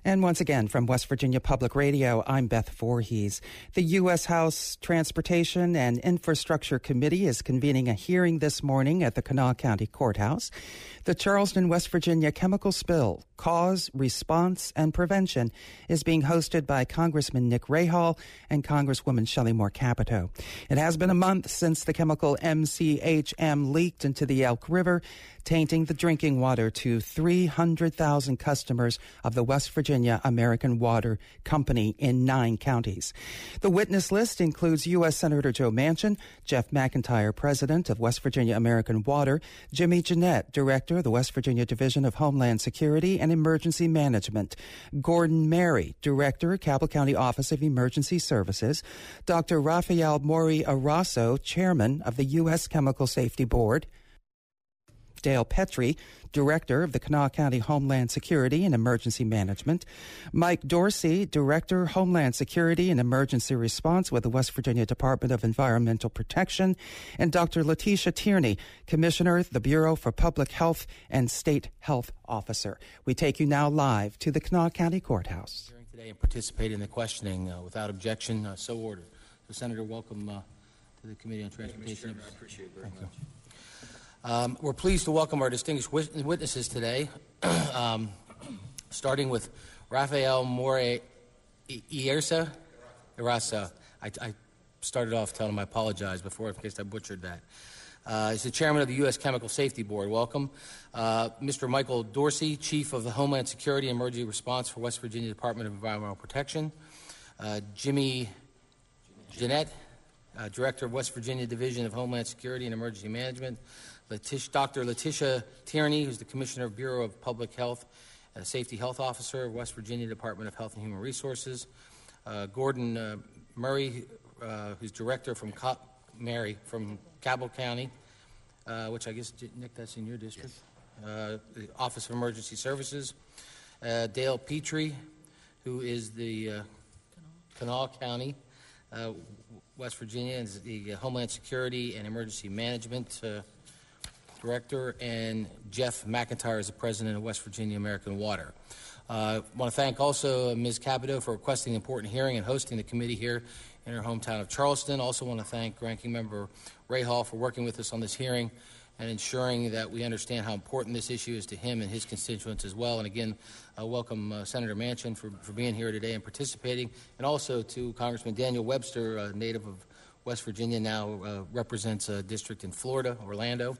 And once again, from West Virginia Public Radio, I'm Beth Voorhees. The U.S. House Transportation and Infrastructure Committee is convening a hearing this morning at the Kanawha County Courthouse. The Charleston, West Virginia chemical spill, cause, response, and prevention is being hosted by Congressman Nick Rahall and Congresswoman Shelley Moore Capito. It has been a month since the chemical MCHM leaked into the Elk River, tainting the drinking water to 300,000 customers of the West Virginia American Water Company in 9 counties. The witness list includes U.S. Senator Joe Manchin, Jeff McIntyre, President of West Virginia American Water, Jimmy Jeanette, Director of the West Virginia Division of Homeland Security and Emergency Management, Gordon Mary, Director, Cabell County Office of Emergency Services, Dr. Rafael Mori Arasso, Chairman of the U.S. Chemical Safety Board, Dale Petrie, Director of the Kanawha County Homeland Security and Emergency Management, Mike Dorsey, Director, Homeland Security and Emergency Response with the West Virginia Department of Environmental Protection, and Dr. Letitia Tierney, Commissioner, the Bureau for Public Health and State Health Officer. We take you now live to the Kanawha County Courthouse. Hearing today and participate in the questioning without objection, so ordered. So, Senator, welcome to the Committee on Transportation. I appreciate it very much. We're pleased to welcome our distinguished witnesses today, starting with Rafael More Arasso. I started off telling him I apologize before in case I butchered that. He's the chairman of the U.S. Chemical Safety Board. Welcome. Mr. Michael Dorsey, Chief of the Homeland Security and Emergency Response for West Virginia Department of Environmental Protection. Jimmy Jeanette, Director of West Virginia Division of Homeland Security and Emergency Management. Dr. Letitia Tierney, who's the Commissioner of Bureau of Public Health, Safety Health Officer, West Virginia Department of Health and Human Resources. Gordon Murray, who's Director from Cabell County, which I guess, Nick, that's in your district. Yes. The Office of Emergency Services. Dale Petrie, who is the Kanawha County, West Virginia, and the Homeland Security and Emergency Management Director, and Jeff McIntyre is the President of West Virginia American Water. I want to thank also Ms. Capito for requesting an important hearing and hosting the committee here in her hometown of Charleston. Also want to thank Ranking Member Rahall for working with us on this hearing and ensuring that we understand how important this issue is to him and his constituents as well. And again, welcome Senator Manchin for being here today and participating, and also to Congressman Daniel Webster, native of West Virginia, now represents a district in Florida, Orlando.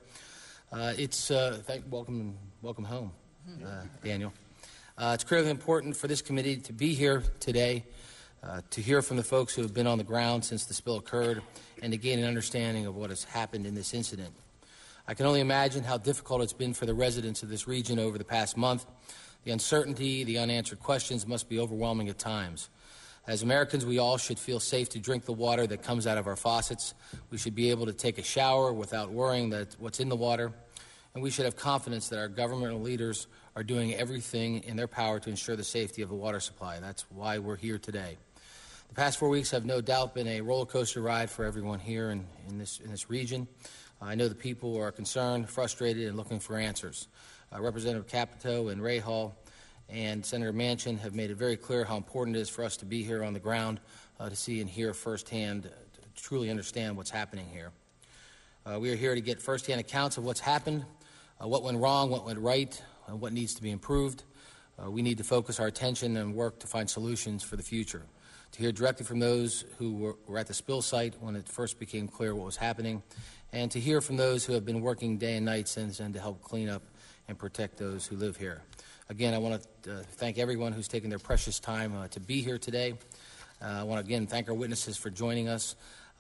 Welcome home, Daniel. It's critically important for this committee to be here today, to hear from the folks who have been on the ground since the spill occurred, and to gain an understanding of what has happened in this incident. I can only imagine how difficult it's been for the residents of this region over the past month. The uncertainty, the unanswered questions must be overwhelming at times. As Americans, we all should feel safe to drink the water that comes out of our faucets. We should be able to take a shower without worrying that what's in the water. And we should have confidence that our governmental leaders are doing everything in their power to ensure the safety of the water supply. That's why we're here today. The past 4 weeks have no doubt been a roller coaster ride for everyone here in this region. I know the people are concerned, frustrated, and looking for answers. Representative Capito and Rahall and Senator Manchin have made it very clear how important it is for us to be here on the ground to see and hear firsthand, to truly understand what's happening here. We are here to get firsthand accounts of what's happened, what went wrong, what went right, and what needs to be improved. We need to focus our attention and work to find solutions for the future. To hear directly from those who were at the spill site when it first became clear what was happening, and to hear from those who have been working day and night since then to help clean up and protect those who live here. Again, I want to thank everyone who's taken their precious time to be here today. I want to again thank our witnesses for joining us.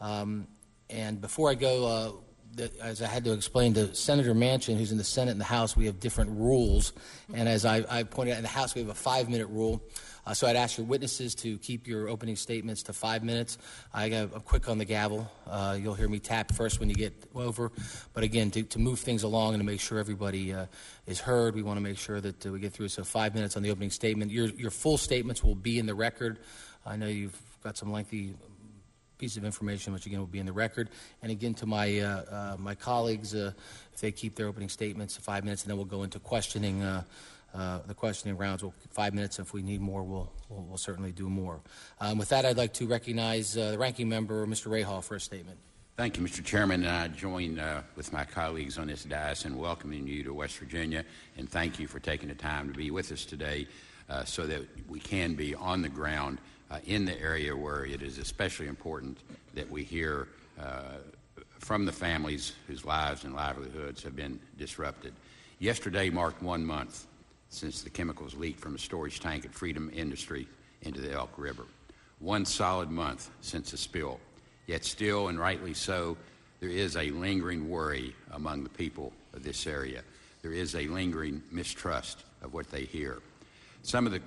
And before I go, as I had to explain to Senator Manchin, who's in the Senate and the House, we have different rules. And as I pointed out, in the House we have a 5-minute rule. So I'd ask your witnesses to keep your opening statements to 5 minutes. I'm quick on the gavel. You'll hear me tap first when you get over. But again, to move things along and to make sure everybody is heard, we want to make sure that we get through. So 5 minutes on the opening statement. Your full statements will be in the record. I know you've got some lengthy piece of information, which again will be in the record. And again, to my colleagues, if they keep their opening statements to 5 minutes, and then we'll go into questioning the questioning rounds. 5 minutes. If we need more, we'll certainly do more. With that, I'd like to recognize the ranking member, Mr. Rahal, for a statement. Thank you, Mr. Chairman. I join with my colleagues on this dais in welcoming you to West Virginia, and thank you for taking the time to be with us today so that we can be on the ground in the area where it is especially important that we hear from the families whose lives and livelihoods have been disrupted. Yesterday marked 1 month since the chemicals leaked from a storage tank at Freedom Industries into the Elk River. 1 solid month since the spill. Yet still, and rightly so, there is a lingering worry among the people of this area. There is a lingering mistrust of what they hear. Some of that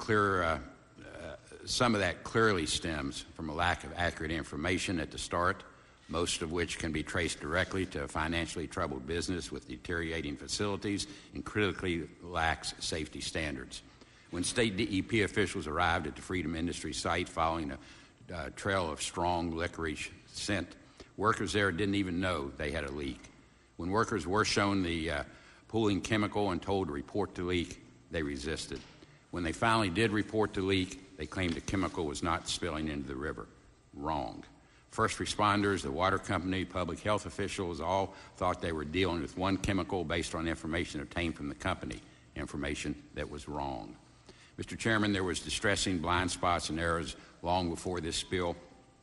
clearly stems from a lack of accurate information at the start, most of which can be traced directly to a financially troubled business with deteriorating facilities and critically lacks safety standards. When state DEP officials arrived at the Freedom Industries site following a trail of strong licorice scent, workers there didn't even know they had a leak. When workers were shown the pooling chemical and told to report the leak, they resisted. When they finally did report the leak, they claimed the chemical was not spilling into the river. Wrong. First responders, the water company, public health officials all thought they were dealing with one chemical based on information obtained from the company, information that was wrong. Mr. Chairman, there was distressing blind spots and errors long before this spill.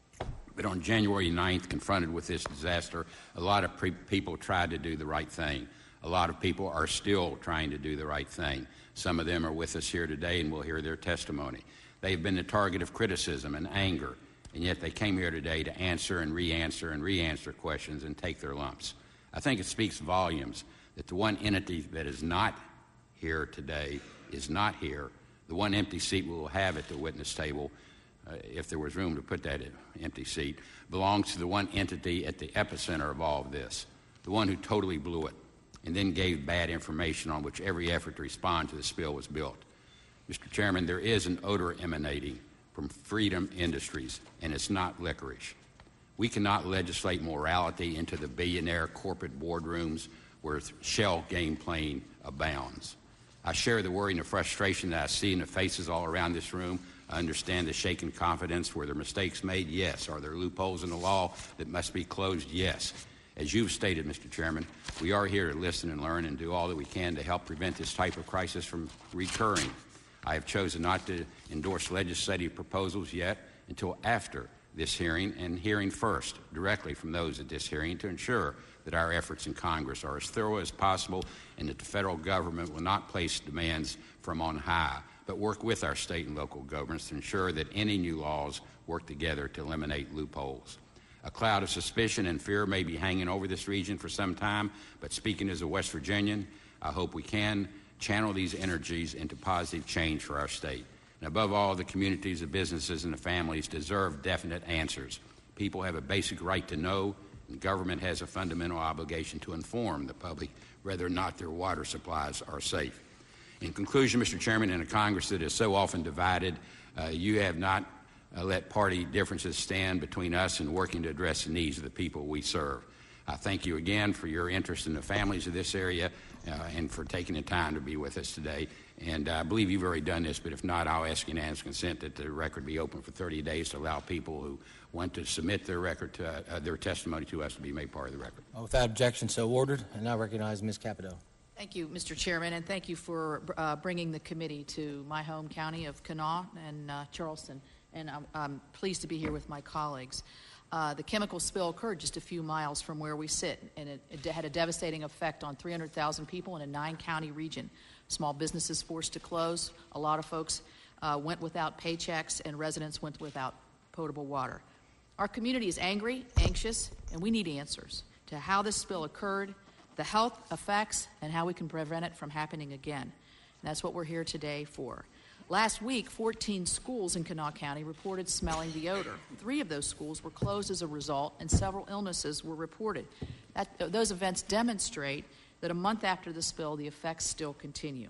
But on January 9th, confronted with this disaster, a lot of people tried to do the right thing. A lot of people are still trying to do the right thing. Some of them are with us here today, and we'll hear their testimony. They've been the target of criticism and anger, and yet they came here today to answer and re-answer questions and take their lumps. I think it speaks volumes that the one entity that is not here today is not here. The one empty seat we will have at the witness table, if there was room to put that empty seat, belongs to the one entity at the epicenter of all of this, the one who totally blew it and then gave bad information on which every effort to respond to the spill was built. Mr. Chairman, there is an odor emanating from Freedom Industries, and it's not licorice. We cannot legislate morality into the billionaire corporate boardrooms where shell game playing abounds. I share the worry and the frustration that I see in the faces all around this room. I understand the shaken confidence. Were there mistakes made? Yes. Are there loopholes in the law that must be closed? Yes. As you've stated, Mr. Chairman, we are here to listen and learn and do all that we can to help prevent this type of crisis from recurring. I have chosen not to endorse legislative proposals yet until after this hearing, and hearing first directly from those at this hearing to ensure that our efforts in Congress are as thorough as possible and that the federal government will not place demands from on high, but work with our state and local governments to ensure that any new laws work together to eliminate loopholes. A cloud of suspicion and fear may be hanging over this region for some time, but speaking as a West Virginian, I hope we can channel these energies into positive change for our state. And above all, the communities, the businesses, and the families deserve definite answers. People have a basic right to know, and government has a fundamental obligation to inform the public whether or not their water supplies are safe. In conclusion, Mr. Chairman, in a Congress that is so often divided, you have not let party differences stand between us in working to address the needs of the people we serve. I thank you again for your interest in the families of this area and for taking the time to be with us today. And I believe you've already done this, but if not, I'll ask unanimous consent that the record be open for 30 days to allow people who want to submit their record to, their testimony to us to be made part of the record. Without objection, so ordered. And now recognize Ms. Capito. Thank you, Mr. Chairman, and thank you for bringing the committee to my home county of Kanawha and Charleston. And I'm pleased to be here with my colleagues. The chemical spill occurred just a few miles from where we sit, and it had a devastating effect on 300,000 people in a 9-county region. Small businesses forced to close. A lot of folks went without paychecks, and residents went without potable water. Our community is angry, anxious, and we need answers to how this spill occurred, the health effects, and how we can prevent it from happening again. And that's what we're here today for. Last week, 14 schools in Kanawha County reported smelling the odor. 3 of those schools were closed as a result, and several illnesses were reported. Those events demonstrate that a month after the spill, the effects still continue.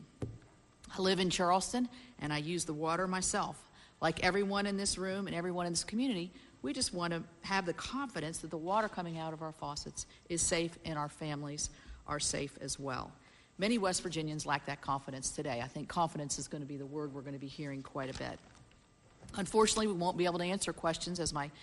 I live in Charleston, and I use the water myself. Like everyone in this room and everyone in this community, we just want to have the confidence that the water coming out of our faucets is safe and our families are safe as well. Many West Virginians lack that confidence today. I think confidence is going to be the word we're going to be hearing quite a bit. Unfortunately, we won't be able to answer questions, as my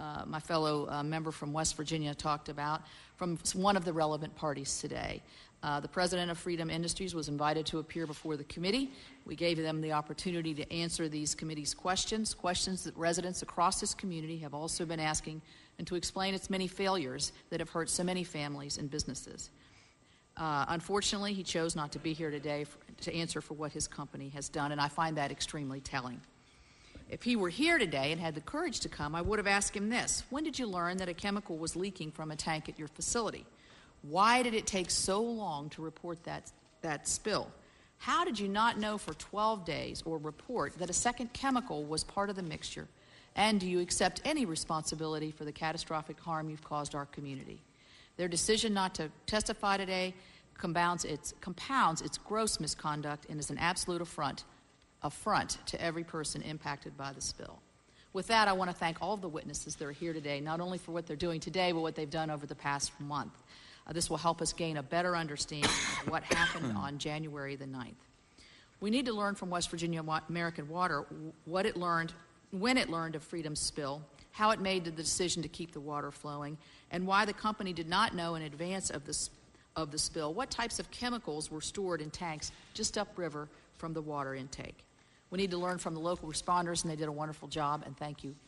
fellow member from West Virginia talked about, from one of the relevant parties today. The president of Freedom Industries was invited to appear before the committee. We gave them the opportunity to answer these committee's questions that residents across this community have also been asking, and to explain its many failures that have hurt so many families and businesses. Unfortunately, he chose not to be here today to answer for what his company has done, and I find that extremely telling. If he were here today and had the courage to come, I would have asked him this: when did you learn that a chemical was leaking from a tank at your facility? Why did it take so long to report that spill? How did you not know for 12 days or report that a second chemical was part of the mixture? And do you accept any responsibility for the catastrophic harm you've caused our community? Their decision not to testify today compounds its gross misconduct and is an absolute affront to every person impacted by the spill. With that, I want to thank all of the witnesses that are here today, not only for what they're doing today, but what they've done over the past month. This will help us gain a better understanding of what happened on January the 9th. We need to learn from West Virginia American Water what it learned, when it learned of Freedom's spill, how it made the decision to keep the water flowing, and why the company did not know in advance of the spill what types of chemicals were stored in tanks just upriver from the water intake. We need to learn from the local responders, and they did a wonderful job, and thank you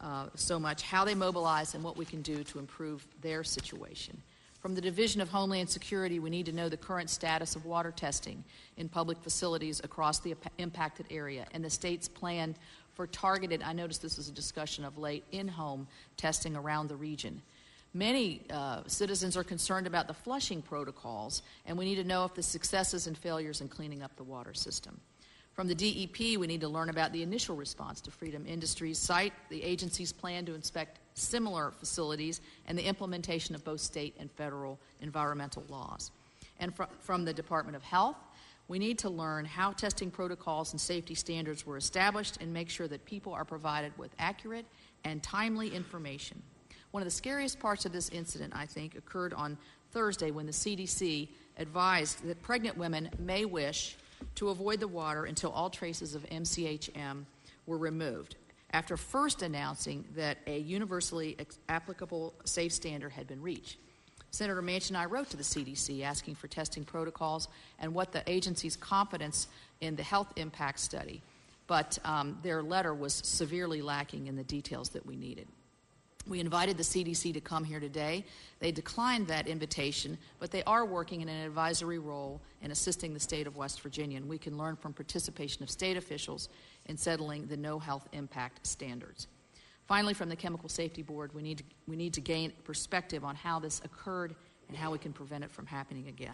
so much, how they mobilized and what we can do to improve their situation. From the Division of Homeland Security, we need to know the current status of water testing in public facilities across the impacted area and the state's plan for targeted, I noticed this was a discussion of late, in-home testing around the region. Many citizens are concerned about the flushing protocols, and we need to know if the successes and failures in cleaning up the water system. From the DEP, we need to learn about the initial response to Freedom Industries site, the agency's plan to inspect similar facilities, and the implementation of both state and federal environmental laws. And from the Department of Health, we need to learn how testing protocols and safety standards were established and make sure that people are provided with accurate and timely information. One of the scariest parts of this incident, I think, occurred on Thursday when the CDC advised that pregnant women may wish to avoid the water until all traces of MCHM were removed, after first announcing that a universally applicable safe standard had been reached. Senator Manchin and I wrote to the CDC asking for testing protocols and what the agency's confidence in the health impact study, but their letter was severely lacking in the details that we needed. We invited the CDC to come here today. They declined that invitation, but they are working in an advisory role in assisting the state of West Virginia, and we can learn from participation of state officials in settling the no health impact standards. Finally, from the Chemical Safety Board, we need to gain perspective on how this occurred and how we can prevent it from happening again.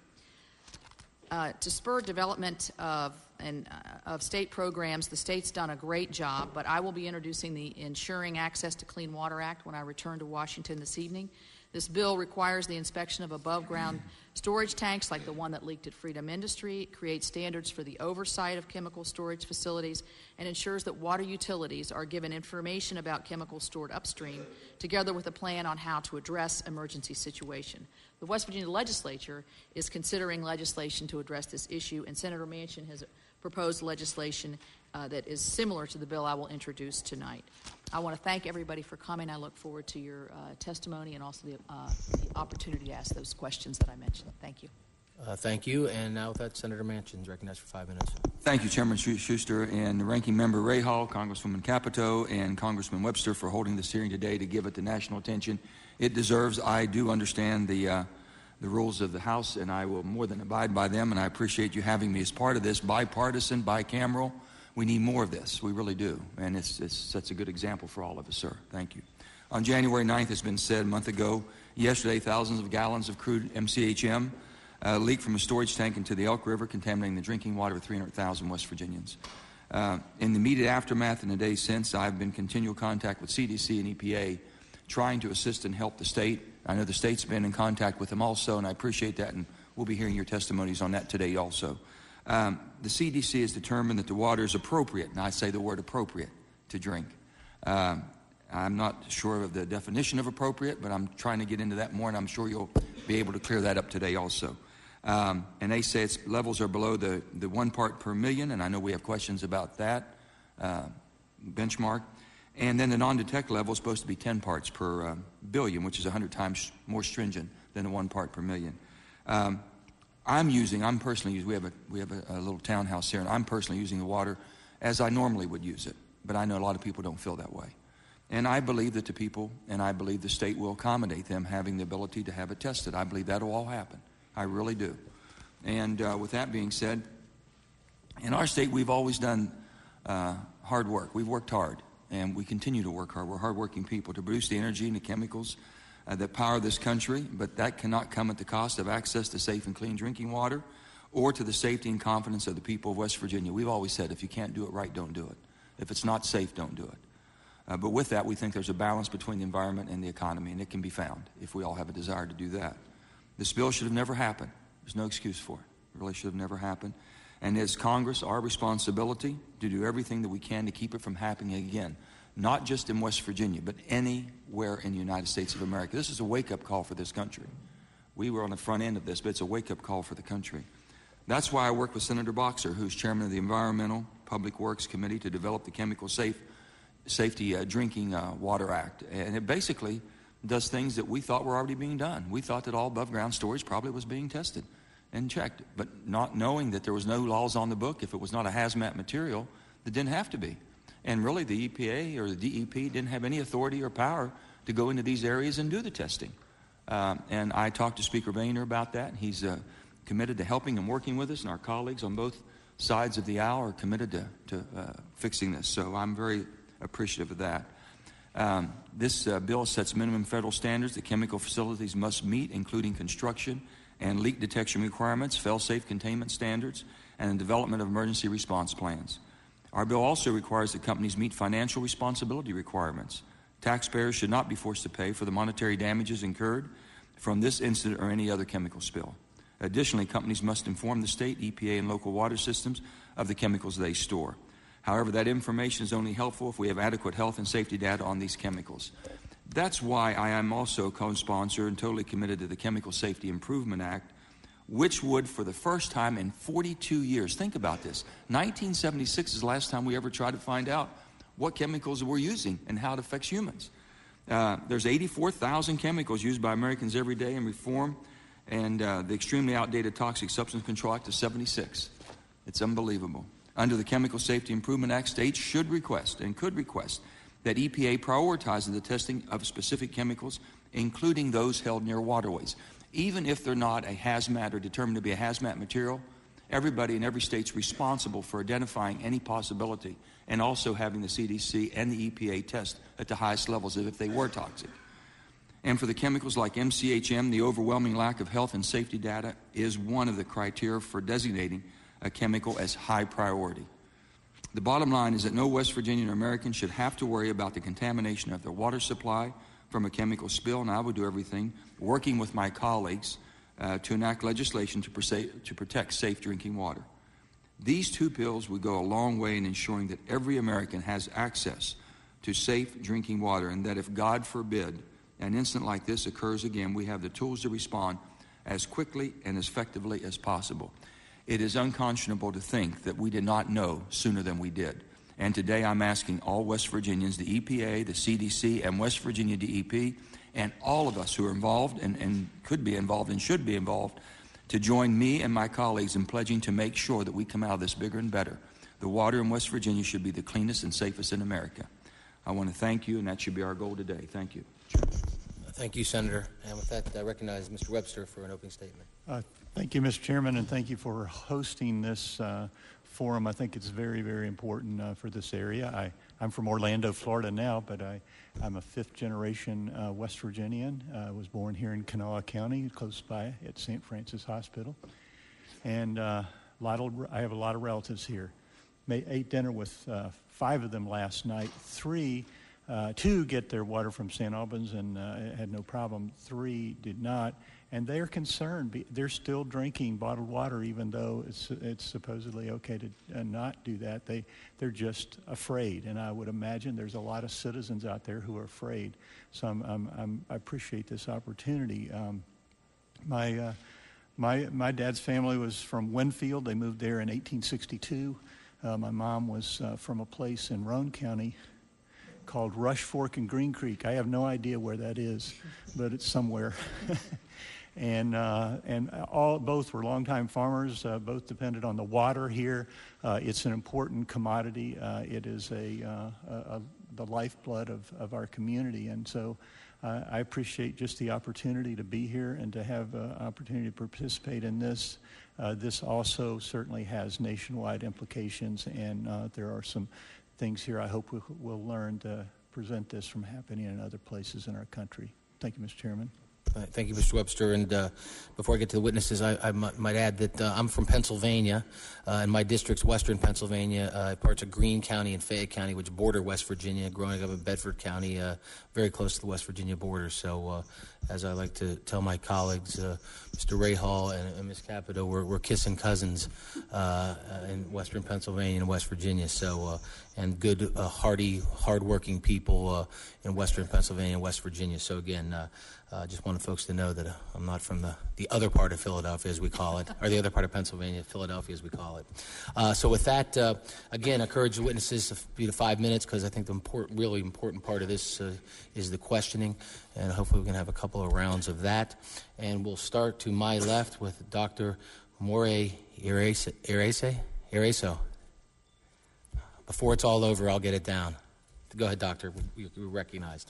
To spur development of state programs, the state's done a great job, but I will be introducing the Ensuring Access to Clean Water Act when I return to Washington this evening. This bill requires the inspection of above-ground storage tanks like the one that leaked at Freedom Industry. It creates standards for the oversight of chemical storage facilities and ensures that water utilities are given information about chemicals stored upstream, together with a plan on how to address emergency situation. The West Virginia legislature is considering legislation to address this issue, and Senator Manchin has proposed legislation that is similar to the bill I will introduce tonight. I want to thank everybody for coming. I look forward to your testimony and also the opportunity to ask those questions that I mentioned. Thank you. Thank you. And now with that, Senator Manchin is recognized for 5 minutes. Thank you, Chairman Schuster and the Ranking Member Rahal, Congresswoman Capito, and Congressman Webster for holding this hearing today to give it the national attention it deserves. I do understand the rules of the House, and I will more than abide by them, and I appreciate you having me as part of this bipartisan, bicameral. We need more of this. We really do, and it sets a good example for all of us, sir. Thank you. On January 9th, it's been said a month ago, yesterday, thousands of gallons of crude MCHM leaked from a storage tank into the Elk River, contaminating the drinking water of 300,000 West Virginians. In the immediate aftermath and the days since, I've been in continual contact with CDC and EPA, trying to assist and help the state. I know the state's been in contact with them also, and I appreciate that, and we'll be hearing your testimonies on that today also. The CDC has determined that the water is appropriate, and I say the word appropriate, to drink. I'm not sure of the definition of appropriate, but I'm trying to get into that more, and I'm sure you'll be able to clear that up today also. And they say its levels are below the 1 part per million, and I know we have questions about that benchmark. And then the non-detect level is supposed to be 10 parts per billion, which is 100 times more stringent than the 1 part per million. I'm personally using, we have a little townhouse here, and I'm personally using the water as I normally would use it. But I know a lot of people don't feel that way. And I believe that the people, and I believe the state will accommodate them having the ability to have it tested. I believe that will all happen. I really do. And with that being said, in our state, we've always done hard work. We've worked hard, and we continue to work hard. We're hardworking people to produce the energy and the chemicals that power this country, but that cannot come at the cost of access to safe and clean drinking water or to the safety and confidence of the people of West Virginia. We've always said, if you can't do it right, don't do it. If it's not safe, don't do it. But with that, we think there's a balance between the environment and the economy, and it can be found if we all have a desire to do that. This bill should have never happened. There's no excuse for it. It really should have never happened. And as Congress, our responsibility to do everything that we can to keep it from happening again, not just in West Virginia, but anywhere in the United States of America. This is a wake-up call for this country. We were on the front end of this, but it's a wake-up call for the country. That's why I work with Senator Boxer, who's chairman of the Environmental Public Works Committee, to develop the Chemical Safety Drinking Water Act. And it basically does things that we thought were already being done. We thought that all above-ground storage probably was being tested and checked, but not knowing that there was no laws on the book. If it was not a hazmat material, it didn't have to be. And really, the EPA or the DEP didn't have any authority or power to go into these areas and do the testing. And I talked to Speaker Boehner about that, and he's committed to helping and working with us, and our colleagues on both sides of the aisle are committed to fixing this. So I'm very appreciative of that. This bill sets minimum federal standards that chemical facilities must meet, including construction and leak detection requirements, fail-safe containment standards, and the development of emergency response plans. Our bill also requires that companies meet financial responsibility requirements. Taxpayers should not be forced to pay for the monetary damages incurred from this incident or any other chemical spill. Additionally, companies must inform the state, EPA, and local water systems of the chemicals they store. However, that information is only helpful if we have adequate health and safety data on these chemicals. That's why I am also co-sponsor and totally committed to the Chemical Safety Improvement Act, which would, for the first time in 42 years, think about this, 1976 is the last time we ever tried to find out what chemicals we're using and how it affects humans. There's 84,000 chemicals used by Americans every day in reform, and the extremely outdated Toxic Substance Control Act is 76. It's unbelievable. Under the Chemical Safety Improvement Act, states should request and could request that EPA prioritizes the testing of specific chemicals, including those held near waterways. Even if they're not a hazmat or determined to be a hazmat material, everybody in every state's responsible for identifying any possibility and also having the CDC and the EPA test at the highest levels if they were toxic. And for the chemicals like MCHM, the overwhelming lack of health and safety data is one of the criteria for designating a chemical as high priority. The bottom line is that no West Virginian or American should have to worry about the contamination of their water supply from a chemical spill, and I would do everything, working with my colleagues, to enact legislation to protect safe drinking water. These two bills would go a long way in ensuring that every American has access to safe drinking water, and that if, God forbid, an incident like this occurs again, we have the tools to respond as quickly and as effectively as possible. It is unconscionable to think that we did not know sooner than we did. And today I'm asking all West Virginians, the EPA, the CDC, and West Virginia DEP, and all of us who are involved and could be involved and should be involved, to join me and my colleagues in pledging to make sure that we come out of this bigger and better. The water in West Virginia should be the cleanest and safest in America. I want to thank you, and that should be our goal today. Thank you. Thank you, Senator. And with that, I recognize Mr. Webster for an opening statement. Thank you, Mr. Chairman, and thank you for hosting this forum. I think it's very, very important for this area. I'm from Orlando, Florida now, but I'm a fifth-generation West Virginian. I was born here in Kanawha County, close by at St. Francis Hospital. And I have a lot of relatives here. Ate dinner with 5 of them last night. 2 get their water from St. Albans and had no problem. 3 did not. And they're concerned. They're still drinking bottled water, even though it's supposedly okay to not do that. They're just afraid. And I would imagine there's a lot of citizens out there who are afraid. So I appreciate this opportunity. My My dad's family was from Winfield. They moved there in 1862. My mom was from a place in Roane County called Rush Fork and Green Creek. I have no idea where that is, but it's somewhere. and both were longtime farmers. Both depended on the water here. It's an important commodity. It is the lifeblood of our community, and so I appreciate just the opportunity to be here and to have an opportunity to participate in this. This also certainly has nationwide implications, and there are some things here I hope we'll learn to present this from happening in other places in our country. Thank you, Mr. Chairman. Thank you, Mr. Webster. And before I get to the witnesses, I might add that I'm from Pennsylvania, and my district's western Pennsylvania, parts of Greene County and Fayette County, which border West Virginia, growing up in Bedford County, very close to the West Virginia border. So as I like to tell my colleagues, Mr. Rahal and Ms. Capito, we're kissing cousins in western Pennsylvania and West Virginia. So and good, hearty, hardworking people in western Pennsylvania and West Virginia. So again, I just wanted folks to know that I'm not from the other part of Philadelphia, as we call it, or the other part of Pennsylvania, Philadelphia, as we call it. So with that, again, I encourage the witnesses to be to 5 minutes, because I think the really important part of this is the questioning, and hopefully we can have a couple of rounds of that. And we'll start to my left with Dr. More Ereso. Before it's all over, I'll get it down. Go ahead, Doctor. You're recognized.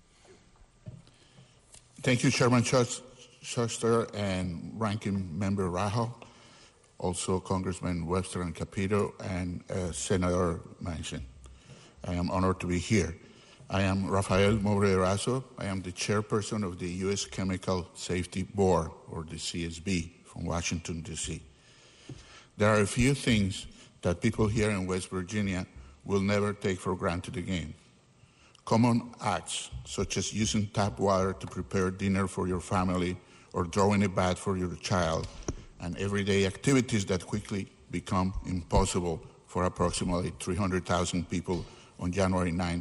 Thank you, Chairman Shuster and Ranking Member Rahal, also Congressman Webster and Capito, and Senator Manchin. I am honored to be here. I am Rafael Moure-Erazo. I am the chairperson of the U.S. Chemical Safety Board, or the CSB, from Washington, D.C. There are a few things that people here in West Virginia will never take for granted again. Common acts, such as using tap water to prepare dinner for your family or drawing a bath for your child, and everyday activities that quickly become impossible for approximately 300,000 people on January 9,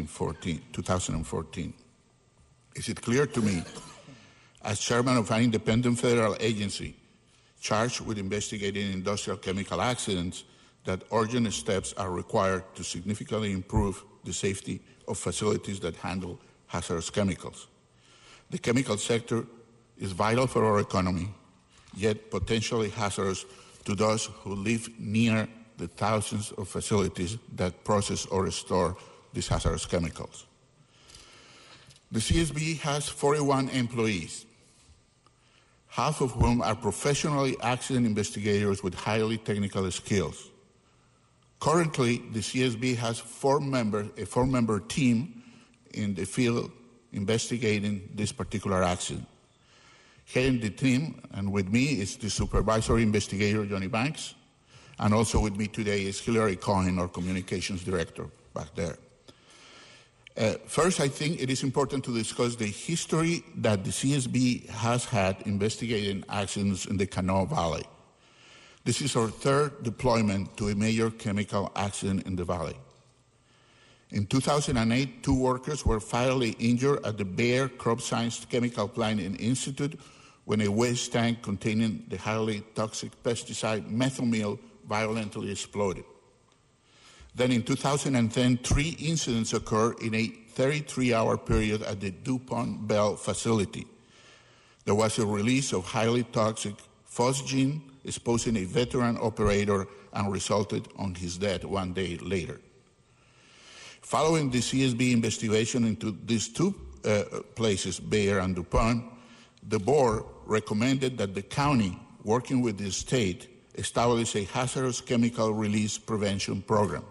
2014. Is it clear to me, as chairman of an independent federal agency charged with investigating industrial chemical accidents, that urgent steps are required to significantly improve the safety of facilities that handle hazardous chemicals. The chemical sector is vital for our economy, yet potentially hazardous to those who live near the thousands of facilities that process or store these hazardous chemicals. The CSB has 41 employees, half of whom are professionally accident investigators with highly technical skills. Currently, the CSB has a four-member team in the field investigating this particular accident. Heading the team, and with me, is the supervisory investigator, Johnny Banks, and also with me today is Hillary Cohen, our communications director, back there. First, I think it is important to discuss the history that the CSB has had investigating accidents in the Kanawha Valley. This is our third deployment to a major chemical accident in the valley. In 2008, 2 workers were fatally injured at the Bayer Crop Science Chemical Plant and Institute when a waste tank containing the highly toxic pesticide methomyl violently exploded. Then in 2010, 3 incidents occurred in a 33-hour period at the DuPont Bell facility. There was a release of highly toxic phosgene, exposing a veteran operator, and resulted on his death 1 day later. Following the CSB investigation into these 2 places, Bayer and DuPont, the board recommended that the county, working with the state, establish a hazardous chemical release prevention program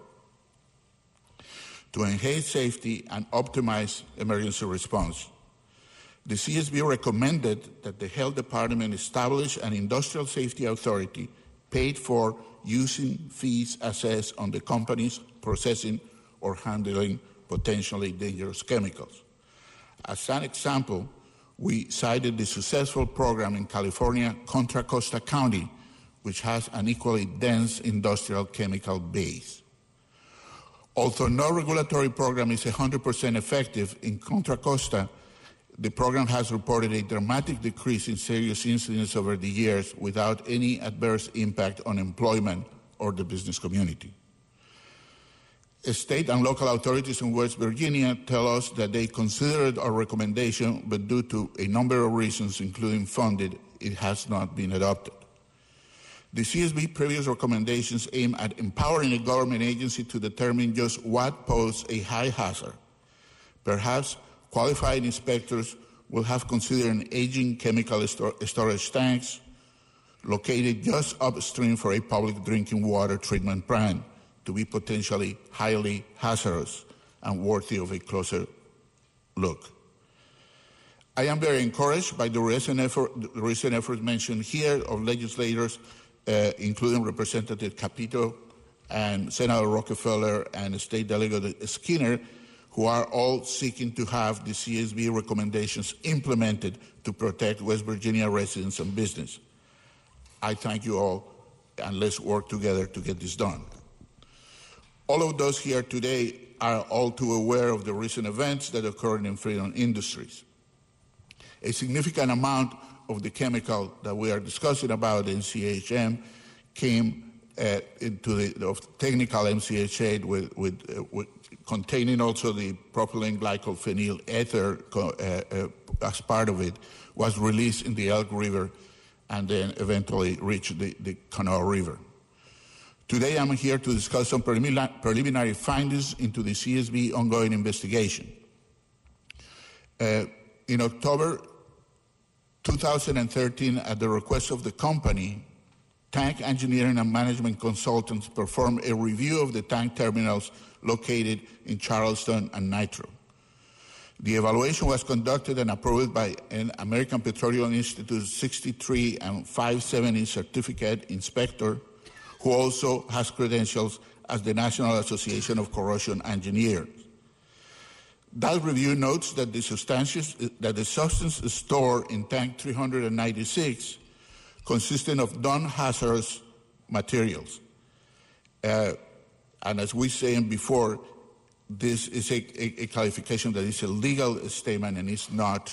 to enhance safety and optimize emergency response. The CSB recommended that the Health Department establish an industrial safety authority paid for using fees assessed on the companies processing or handling potentially dangerous chemicals. As an example, we cited the successful program in California, Contra Costa County, which has an equally dense industrial chemical base. Although no regulatory program is 100% effective in Contra Costa, The program has reported a dramatic decrease in serious incidents over the years without any adverse impact on employment or the business community. State and local authorities in West Virginia tell us that they considered our recommendation, but due to a number of reasons, including funding, it has not been adopted. The CSB previous recommendations aim at empowering a government agency to determine just what poses a high hazard. Perhaps qualified inspectors will have considered an aging chemical storage tanks located just upstream for a public drinking water treatment plant to be potentially highly hazardous and worthy of a closer look. I am very encouraged by the recent effort mentioned here of legislators, including Representative Capito and Senator Rockefeller and State Delegate Skinner, who are all seeking to have the CSB recommendations implemented to protect West Virginia residents and business. I thank you all, and let's work together to get this done. All of those here today are all too aware of the recent events that occurred in Freedom Industries. A significant amount of the chemical that we are discussing about in CHM came into the technical MCH8 with containing also the propylene glycol ether as part of it, was released in the Elk River and then eventually reached the Kanawha River. Today I'm here to discuss some preliminary findings into the CSB ongoing investigation. In October 2013, at the request of the company, tank engineering and management consultants performed a review of the tank terminals located in Charleston and Nitro. The evaluation was conducted and approved by an American Petroleum Institute 63 and 570 certificate inspector, who also has credentials as the National Association of Corrosion Engineers. That review notes that the substance stored in tank 396 consisting of non-hazardous materials. And as we said before, this is a clarification that is a legal statement and it's not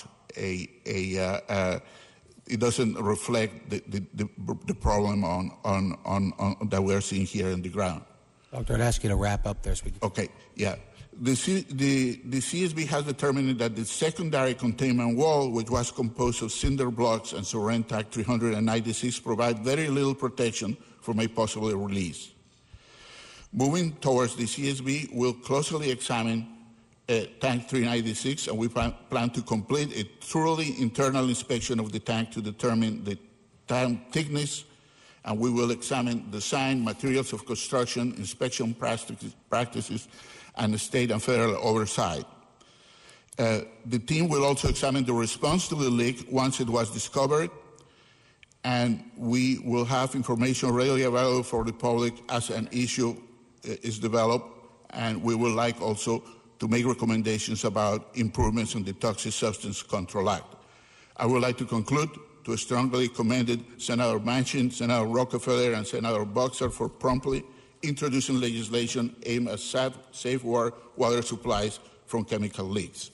it doesn't reflect the problem that we're seeing here on the ground. Doctor, I'd ask you to wrap up there. Okay, yeah. The CSB has determined that the secondary containment wall, which was composed of cinder blocks and surround tank 396, provide very little protection from a possible release. Moving towards the CSB, we'll closely examine tank 396, and we plan to complete a thoroughly internal inspection of the tank to determine the tank thickness, and we will examine design, materials of construction, inspection practices, and state and federal oversight. The team will also examine the response to the leak once it was discovered, and we will have information readily available for the public as an issue is developed, and we would like also to make recommendations about improvements in the Toxic Substance Control Act. I would like to conclude to strongly commend Senator Manchin, Senator Rockefeller, and Senator Boxer for promptly introducing legislation aimed at safe water supplies from chemical leaks.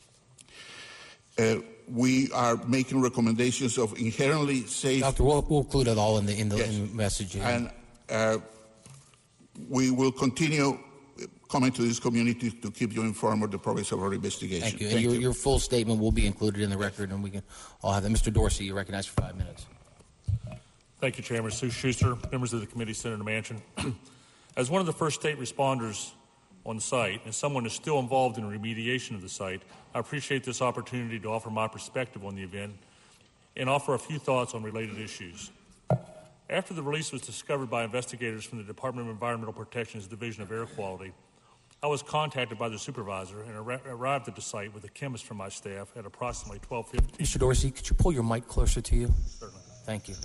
We are making recommendations of inherently safe... Doctor, we'll include it all in the messaging. And we will continue coming to this community to keep you informed of the progress of our investigation. Thank you. And your full statement will be included in the record, and we can all have that. Mr. Dorsey, you're recognized for 5 minutes. Thank you, Chairman. Sue Schuster, members of the committee, Senator Manchin. As one of the first state responders on the site, and someone who is still involved in remediation of the site, I appreciate this opportunity to offer my perspective on the event and offer a few thoughts on related issues. After the release was discovered by investigators from the Department of Environmental Protection's Division of Air Quality, I was contacted by the supervisor and arrived at the site with a chemist from my staff at approximately 12:50. Mr. Dorsey, could you pull your mic closer to you? Certainly. Thank you.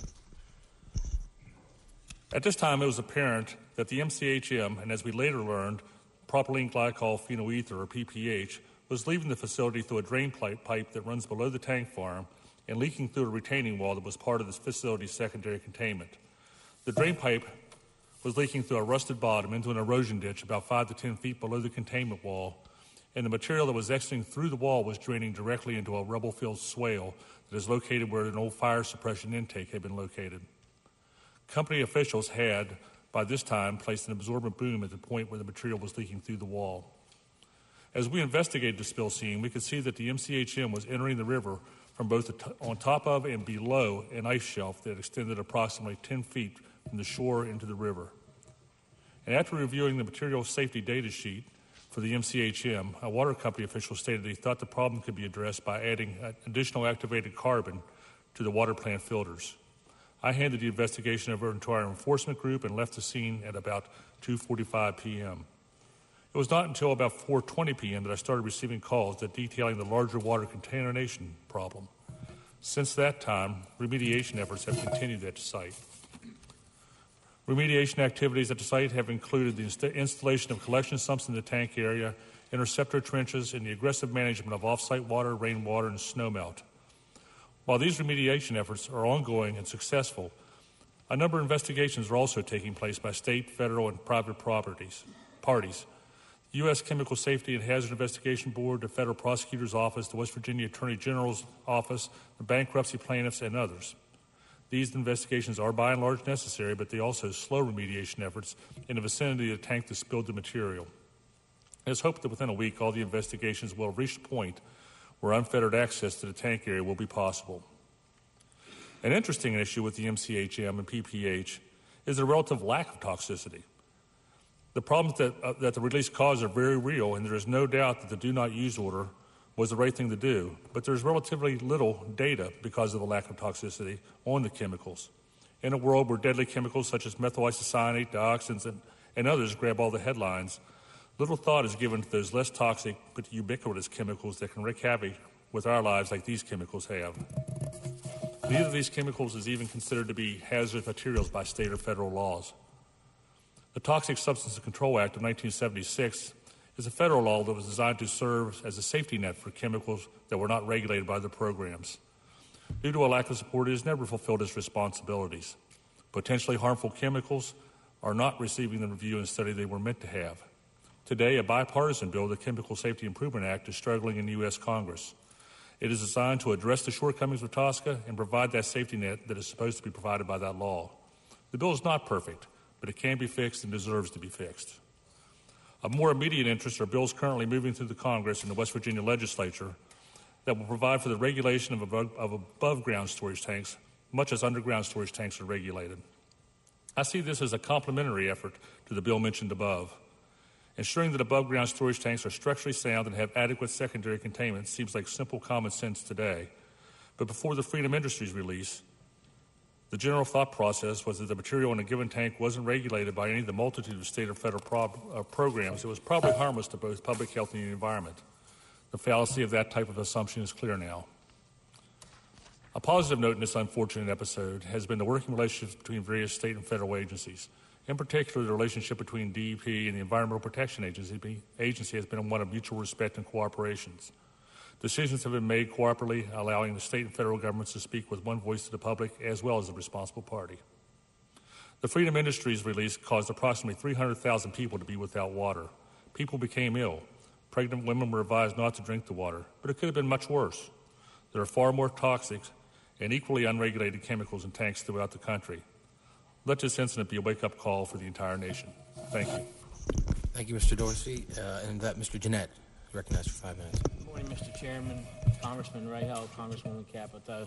At this time, it was apparent that the MCHM, and as we later learned, propylene glycol phenoether, or PPH, was leaving the facility through a drain pipe that runs below the tank farm and leaking through a retaining wall that was part of this facility's secondary containment. The drain pipe was leaking through a rusted bottom into an erosion ditch about 5 to 10 feet below the containment wall, and the material that was exiting through the wall was draining directly into a rubble-filled swale that is located where an old fire suppression intake had been located. Company officials had, by this time, placed an absorbent boom at the point where the material was leaking through the wall. As we investigated the spill scene, we could see that the MCHM was entering the river from both on top of and below an ice shelf that extended approximately 10 feet from the shore into the river. And after reviewing the material safety data sheet for the MCHM, a water company official stated that he thought the problem could be addressed by adding additional activated carbon to the water plant filters. I handed the investigation over to our enforcement group and left the scene at about 2:45 p.m. It was not until about 4:20 p.m. that I started receiving calls detailing the larger water contamination problem. Since that time, remediation efforts have continued at the site. Remediation activities at the site have included the installation of collection sumps in the tank area, interceptor trenches, and the aggressive management of off-site water, rainwater, and snowmelt. While these remediation efforts are ongoing and successful, a number of investigations are also taking place by state, federal, and private parties. The U.S. Chemical Safety and Hazard Investigation Board, the Federal Prosecutor's Office, the West Virginia Attorney General's Office, the bankruptcy plaintiffs, and others. These investigations are by and large necessary, but they also slow remediation efforts in the vicinity of the tank that spilled the material. It is hoped that within a week all the investigations will have reached a point where unfettered access to the tank area will be possible. An interesting issue with the MCHM and PPH is the relative lack of toxicity. The problems that the release caused are very real, and there is no doubt that the do not use order was the right thing to do, but there's relatively little data because of the lack of toxicity on the chemicals. In a world where deadly chemicals such as methyl isocyanate, dioxins, and others grab all the headlines, little thought is given to those less toxic but ubiquitous chemicals that can wreak havoc with our lives like these chemicals have. Neither of these chemicals is even considered to be hazardous materials by state or federal laws. The Toxic Substances Control Act of 1976 is a federal law that was designed to serve as a safety net for chemicals that were not regulated by the programs. Due to a lack of support, it has never fulfilled its responsibilities. Potentially harmful chemicals are not receiving the review and study they were meant to have. Today, a bipartisan bill, the Chemical Safety Improvement Act, is struggling in the U.S. Congress. It is designed to address the shortcomings of TSCA and provide that safety net that is supposed to be provided by that law. The bill is not perfect, but it can be fixed and deserves to be fixed. Of more immediate interest are bills currently moving through the Congress and the West Virginia legislature that will provide for the regulation of above-ground storage tanks, much as underground storage tanks are regulated. I see this as a complementary effort to the bill mentioned above. Ensuring that above-ground storage tanks are structurally sound and have adequate secondary containment seems like simple common sense today. But before the Freedom Industries release, the general thought process was that the material in a given tank wasn't regulated by any of the multitude of state or federal programs. It was probably harmless to both public health and the environment. The fallacy of that type of assumption is clear now. A positive note in this unfortunate episode has been the working relationships between various state and federal agencies. In particular, the relationship between DEP and the Environmental Protection Agency has been one of mutual respect and cooperation. Decisions have been made cooperatively, allowing the state and federal governments to speak with one voice to the public as well as the responsible party. The Freedom Industries release caused approximately 300,000 people to be without water. People became ill. Pregnant women were advised not to drink the water, but it could have been much worse. There are far more toxic and equally unregulated chemicals in tanks throughout the country. Let this incident be a wake-up call for the entire nation. Thank you. Thank you, Mr. Dorsey. And that Mr. Jeanette, recognized for 5 minutes. Good morning, Mr. Chairman, Congressman Rahal, Congresswoman Capito,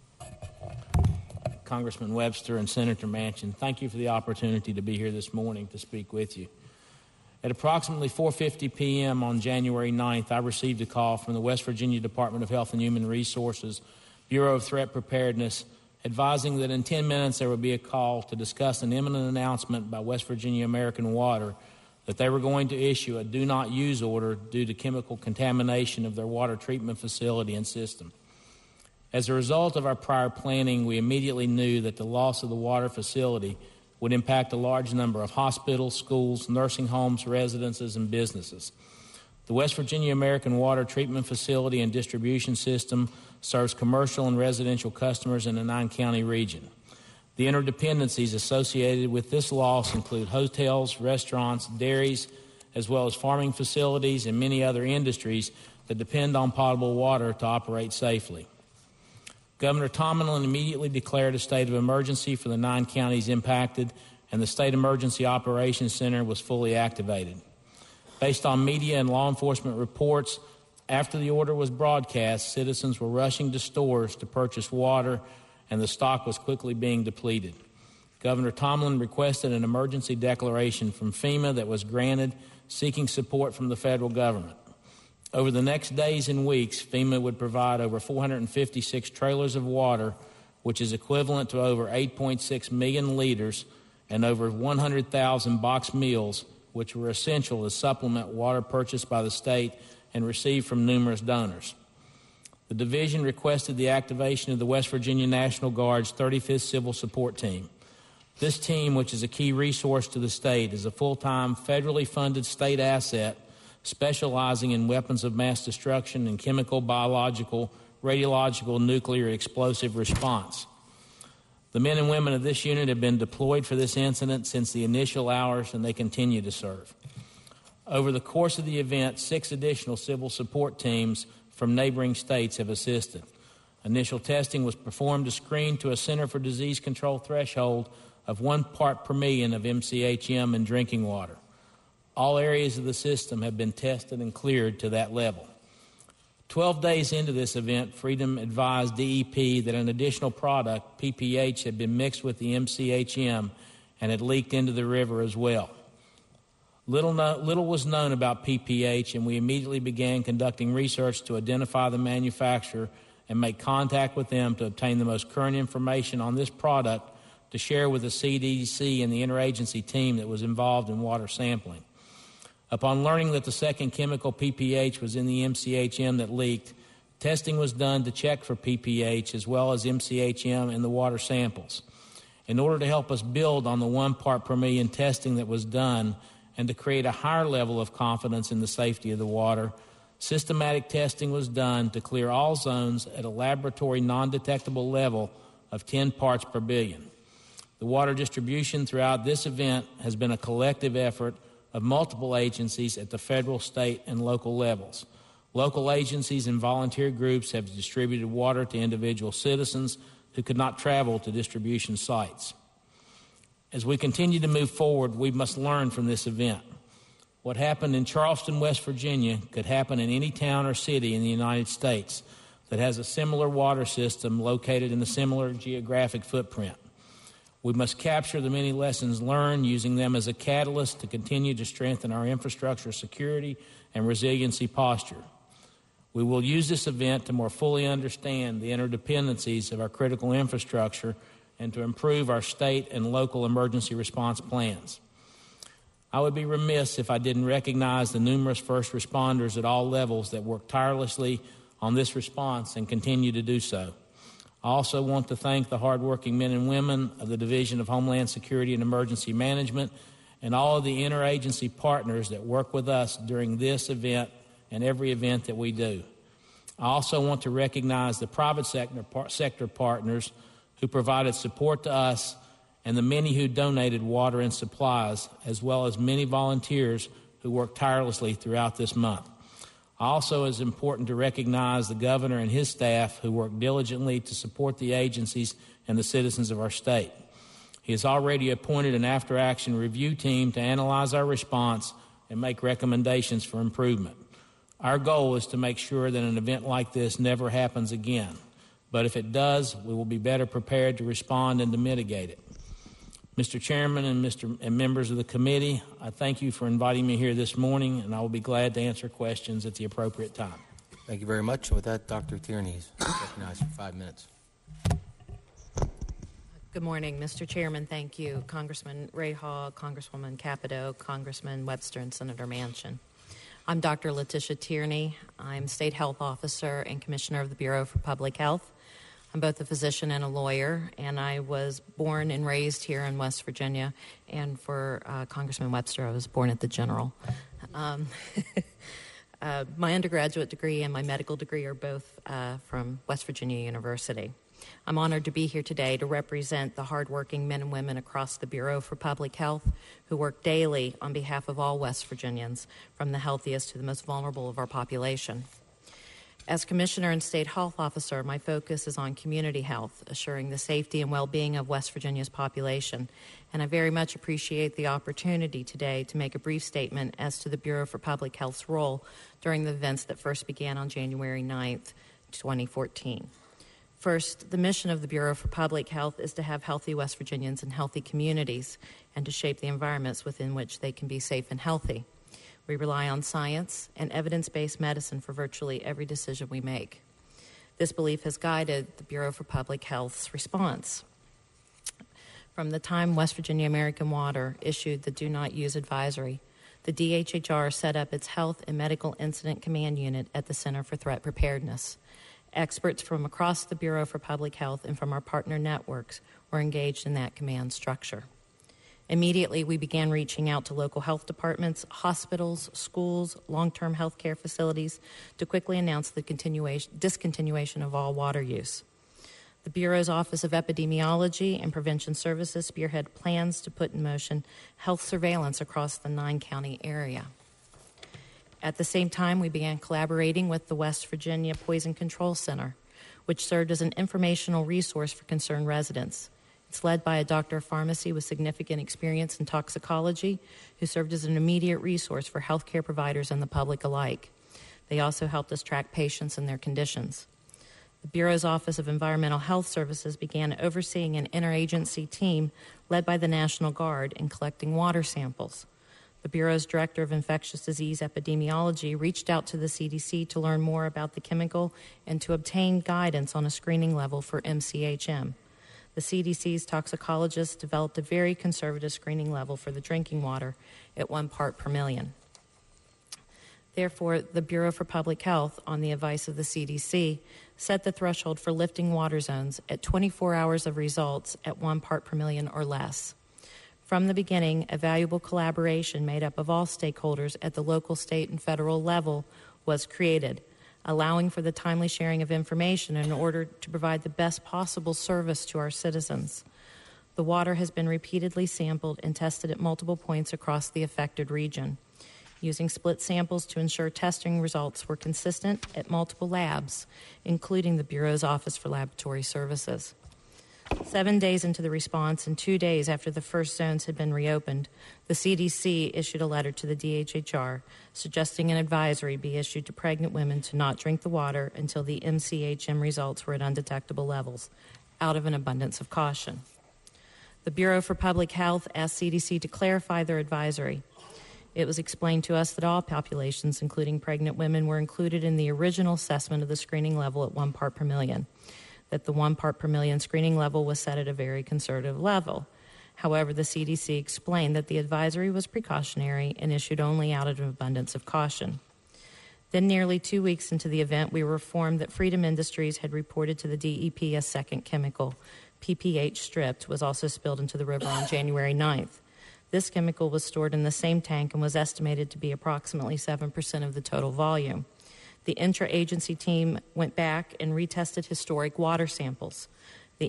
Congressman Webster, and Senator Manchin. Thank you for the opportunity to be here this morning to speak with you. At approximately 4:50 p.m. on January 9th, I received a call from the West Virginia Department of Health and Human Resources, Bureau of Threat Preparedness, advising that in 10 minutes there would be a call to discuss an imminent announcement by West Virginia American Water that they were going to issue a do-not-use order due to chemical contamination of their water treatment facility and system. As a result of our prior planning, we immediately knew that the loss of the water facility would impact a large number of hospitals, schools, nursing homes, residences, and businesses. The West Virginia American Water Treatment Facility and Distribution System serves commercial and residential customers in the 9-county region. The interdependencies associated with this loss include hotels, restaurants, dairies, as well as farming facilities and many other industries that depend on potable water to operate safely. Governor Tomlin immediately declared a state of emergency for the 9 counties impacted, and the State Emergency Operations Center was fully activated. Based on media and law enforcement reports, after the order was broadcast, citizens were rushing to stores to purchase water, and the stock was quickly being depleted. Governor Tomlin requested an emergency declaration from FEMA that was granted, seeking support from the federal government. Over the next days and weeks, FEMA would provide over 456 trailers of water, which is equivalent to over 8.6 million liters, and over 100,000 boxed meals, which were essential to supplement water purchased by the state and received from numerous donors. The division requested the activation of the West Virginia National Guard's 35th Civil Support Team. This team, which is a key resource to the state, is a full-time, federally funded state asset specializing in weapons of mass destruction and chemical, biological, radiological, nuclear, explosive response. The men and women of this unit have been deployed for this incident since the initial hours, and they continue to serve. Over the course of the event, 6 additional civil support teams from neighboring states have assisted. Initial testing was performed to screen to a Center for Disease Control threshold of 1 part per million of MCHM in drinking water. All areas of the system have been tested and cleared to that level. 12 days into this event, Freedom advised DEP that an additional product, PPH, had been mixed with the MCHM and had leaked into the river as well. Little was known about PPH, and we immediately began conducting research to identify the manufacturer and make contact with them to obtain the most current information on this product to share with the CDC and the interagency team that was involved in water sampling. Upon learning that the second chemical, PPH, was in the MCHM that leaked, testing was done to check for PPH as well as MCHM in the water samples. In order to help us build on the 1 part per million testing that was done and to create a higher level of confidence in the safety of the water, systematic testing was done to clear all zones at a laboratory non-detectable level of 10 parts per billion. The water distribution throughout this event has been a collective effort of multiple agencies at the federal, state, and local levels. Local agencies and volunteer groups have distributed water to individual citizens who could not travel to distribution sites. As we continue to move forward, we must learn from this event. What happened in Charleston, West Virginia, could happen in any town or city in the United States that has a similar water system located in a similar geographic footprint. We must capture the many lessons learned, using them as a catalyst to continue to strengthen our infrastructure security and resiliency posture. We will use this event to more fully understand the interdependencies of our critical infrastructure and to improve our state and local emergency response plans. I would be remiss if I didn't recognize the numerous first responders at all levels that work tirelessly on this response and continue to do so. I also want to thank the hardworking men and women of the Division of Homeland Security and Emergency Management and all of the interagency partners that work with us during this event and every event that we do. I also want to recognize the private sector partners who provided support to us and the many who donated water and supplies, as well as many volunteers who worked tirelessly throughout this month. Also, it's important to recognize the governor and his staff who work diligently to support the agencies and the citizens of our state. He has already appointed an after-action review team to analyze our response and make recommendations for improvement. Our goal is to make sure that an event like this never happens again. But if it does, we will be better prepared to respond and to mitigate it. Mr. Chairman and members of the committee, I thank you for inviting me here this morning, and I will be glad to answer questions at the appropriate time. Thank you very much. With that, Dr. Tierney is recognized for 5 minutes. Good morning, Mr. Chairman. Thank you, Congressman Ray Hall, Congresswoman Capito, Congressman Webster, and Senator Manchin. I'm Dr. Letitia Tierney. I'm State Health Officer and Commissioner of the Bureau for Public Health. I'm both a physician and a lawyer, and I was born and raised here in West Virginia. And for Congressman Webster, I was born at the General. My undergraduate degree and my medical degree are both from West Virginia University. I'm honored to be here today to represent the hardworking men and women across the Bureau for Public Health who work daily on behalf of all West Virginians, from the healthiest to the most vulnerable of our population. As Commissioner and State Health Officer, my focus is on community health, assuring the safety and well-being of West Virginia's population, and I very much appreciate the opportunity today to make a brief statement as to the Bureau for Public Health's role during the events that first began on January 9th, 2014. First, the mission of the Bureau for Public Health is to have healthy West Virginians and healthy communities and to shape the environments within which they can be safe and healthy. We rely on science and evidence-based medicine for virtually every decision we make. This belief has guided the Bureau for Public Health's response. From the time West Virginia American Water issued the Do Not Use advisory, the DHHR set up its Health and Medical Incident Command Unit at the Center for Threat Preparedness. Experts from across the Bureau for Public Health and from our partner networks were engaged in that command structure. Immediately, we began reaching out to local health departments, hospitals, schools, long-term health care facilities to quickly announce the discontinuation of all water use. The Bureau's Office of Epidemiology and Prevention Services spearhead plans to put in motion health surveillance across the 9-county area. At the same time, we began collaborating with the West Virginia Poison Control Center, which served as an informational resource for concerned residents. It's led by a doctor of pharmacy with significant experience in toxicology who served as an immediate resource for healthcare providers and the public alike. They also helped us track patients and their conditions. The Bureau's Office of Environmental Health Services began overseeing an interagency team led by the National Guard in collecting water samples. The Bureau's Director of Infectious Disease Epidemiology reached out to the CDC to learn more about the chemical and to obtain guidance on a screening level for MCHM. The CDC's toxicologists developed a very conservative screening level for the drinking water at 1 part per million. Therefore, the Bureau for Public Health, on the advice of the CDC, set the threshold for lifting water zones at 24 hours of results at 1 part per million or less. From the beginning, a valuable collaboration made up of all stakeholders at the local, state, and federal level was created, allowing for the timely sharing of information in order to provide the best possible service to our citizens. The water has been repeatedly sampled and tested at multiple points across the affected region, using split samples to ensure testing results were consistent at multiple labs, including the Bureau's Office for Laboratory Services. 7 days into the response and 2 days after the first zones had been reopened, the CDC issued a letter to the DHHR suggesting an advisory be issued to pregnant women to not drink the water until the MCHM results were at undetectable levels, out of an abundance of caution. The Bureau for Public Health asked CDC to clarify their advisory. It was explained to us that all populations, including pregnant women, were included in the original assessment of the screening level at 1 part per million, that the 1 part per million screening level was set at a very conservative level. However, the CDC explained that the advisory was precautionary and issued only out of an abundance of caution. Then, nearly 2 weeks into the event, we were informed that Freedom Industries had reported to the DEP a second chemical, PPH stripped, was also spilled into the river on January 9th. This chemical was stored in the same tank and was estimated to be approximately 7% of the total volume. The intra-agency team went back and retested historic water samples. The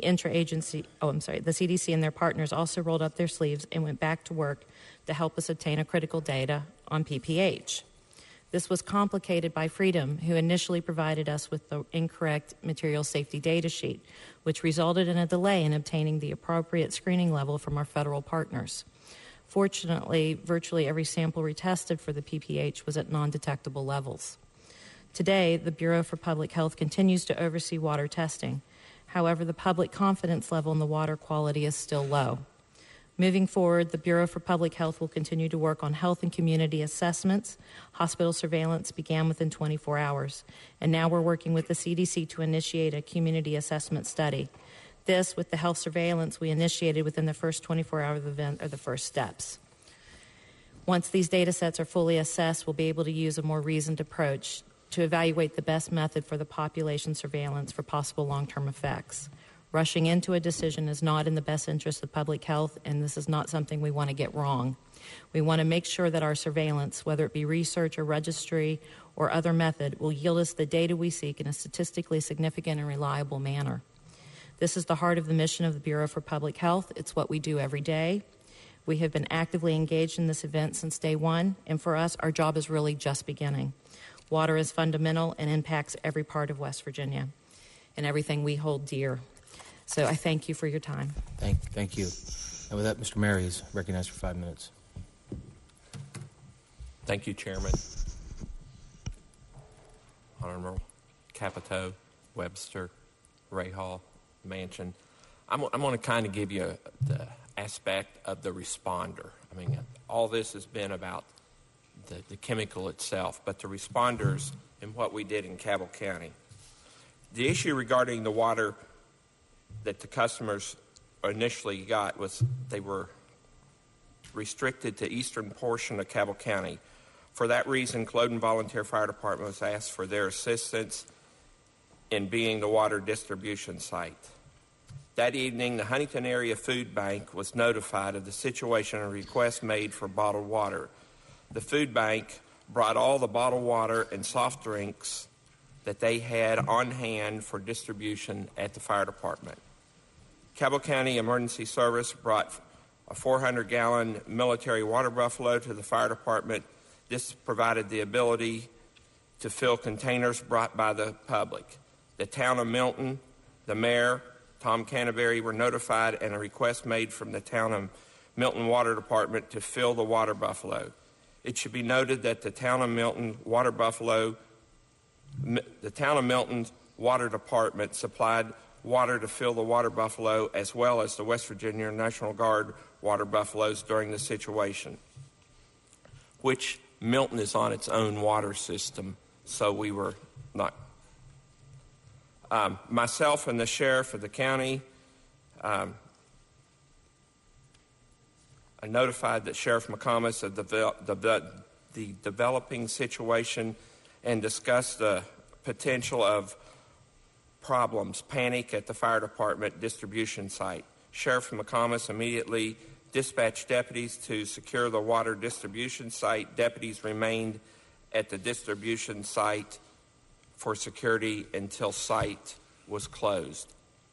CDC and their partners also rolled up their sleeves and went back to work to help us obtain a critical data on PPH. This was complicated by Freedom, who initially provided us with the incorrect material safety data sheet, which resulted in a delay in obtaining the appropriate screening level from our federal partners. Fortunately, virtually every sample retested for the PPH was at non-detectable levels. Today, the Bureau for Public Health continues to oversee water testing. However, the public confidence level in the water quality is still low. Moving forward, the Bureau for Public Health will continue to work on health and community assessments. Hospital surveillance began within 24 hours, and now we're working with the CDC to initiate a community assessment study. This, with the health surveillance we initiated within the first 24 hours of the event, are the first steps. Once these data sets are fully assessed, we'll be able to use a more reasoned approach to evaluate the best method for the population surveillance for possible long-term effects. Rushing into a decision is not in the best interest of public health, and this is not something we want to get wrong. We want to make sure that our surveillance, whether it be research or registry or other method, will yield us the data we seek in a statistically significant and reliable manner. This is the heart of the mission of the Bureau for Public Health. It's what we do every day. We have been actively engaged in this event since day one, and for us, our job is really just beginning. Water is fundamental and impacts every part of West Virginia and everything we hold dear. So I thank you for your time. Thank you. And with that, Mr. Mary is recognized for 5 minutes. Thank you, Chairman. Honorable Capito, Webster, Rahal, Manchin. I'm going to kind of give you the aspect of the responder. I mean, all this has been about the chemical itself, but the responders and what we did in Cabell County. The issue regarding the water that the customers initially got was they were restricted to eastern portion of Cabell County. For that reason, Culloden Volunteer Fire Department was asked for their assistance in being the water distribution site. That evening, the Huntington Area Food Bank was notified of the situation and request made for bottled water. The food bank brought all the bottled water and soft drinks that they had on hand for distribution at the fire department. Cabell County Emergency Service brought a 400-gallon military water buffalo to the fire department. This provided the ability to fill containers brought by the public. The town of Milton, the mayor, Tom Canterbury, were notified and a request made from the town of Milton Water Department to fill the water buffalo. It should be noted that the town of Milton's water department supplied water to fill the water buffalo as well as the West Virginia National Guard water buffaloes during the situation, which Milton is on its own water system, so we were not. Myself and the sheriff of the county, I notified that Sheriff McComas of the developing situation and discussed the potential of problems, panic at the fire department distribution site. Sheriff McComas immediately dispatched deputies to secure the water distribution site. Deputies remained at the distribution site for security until site was closed.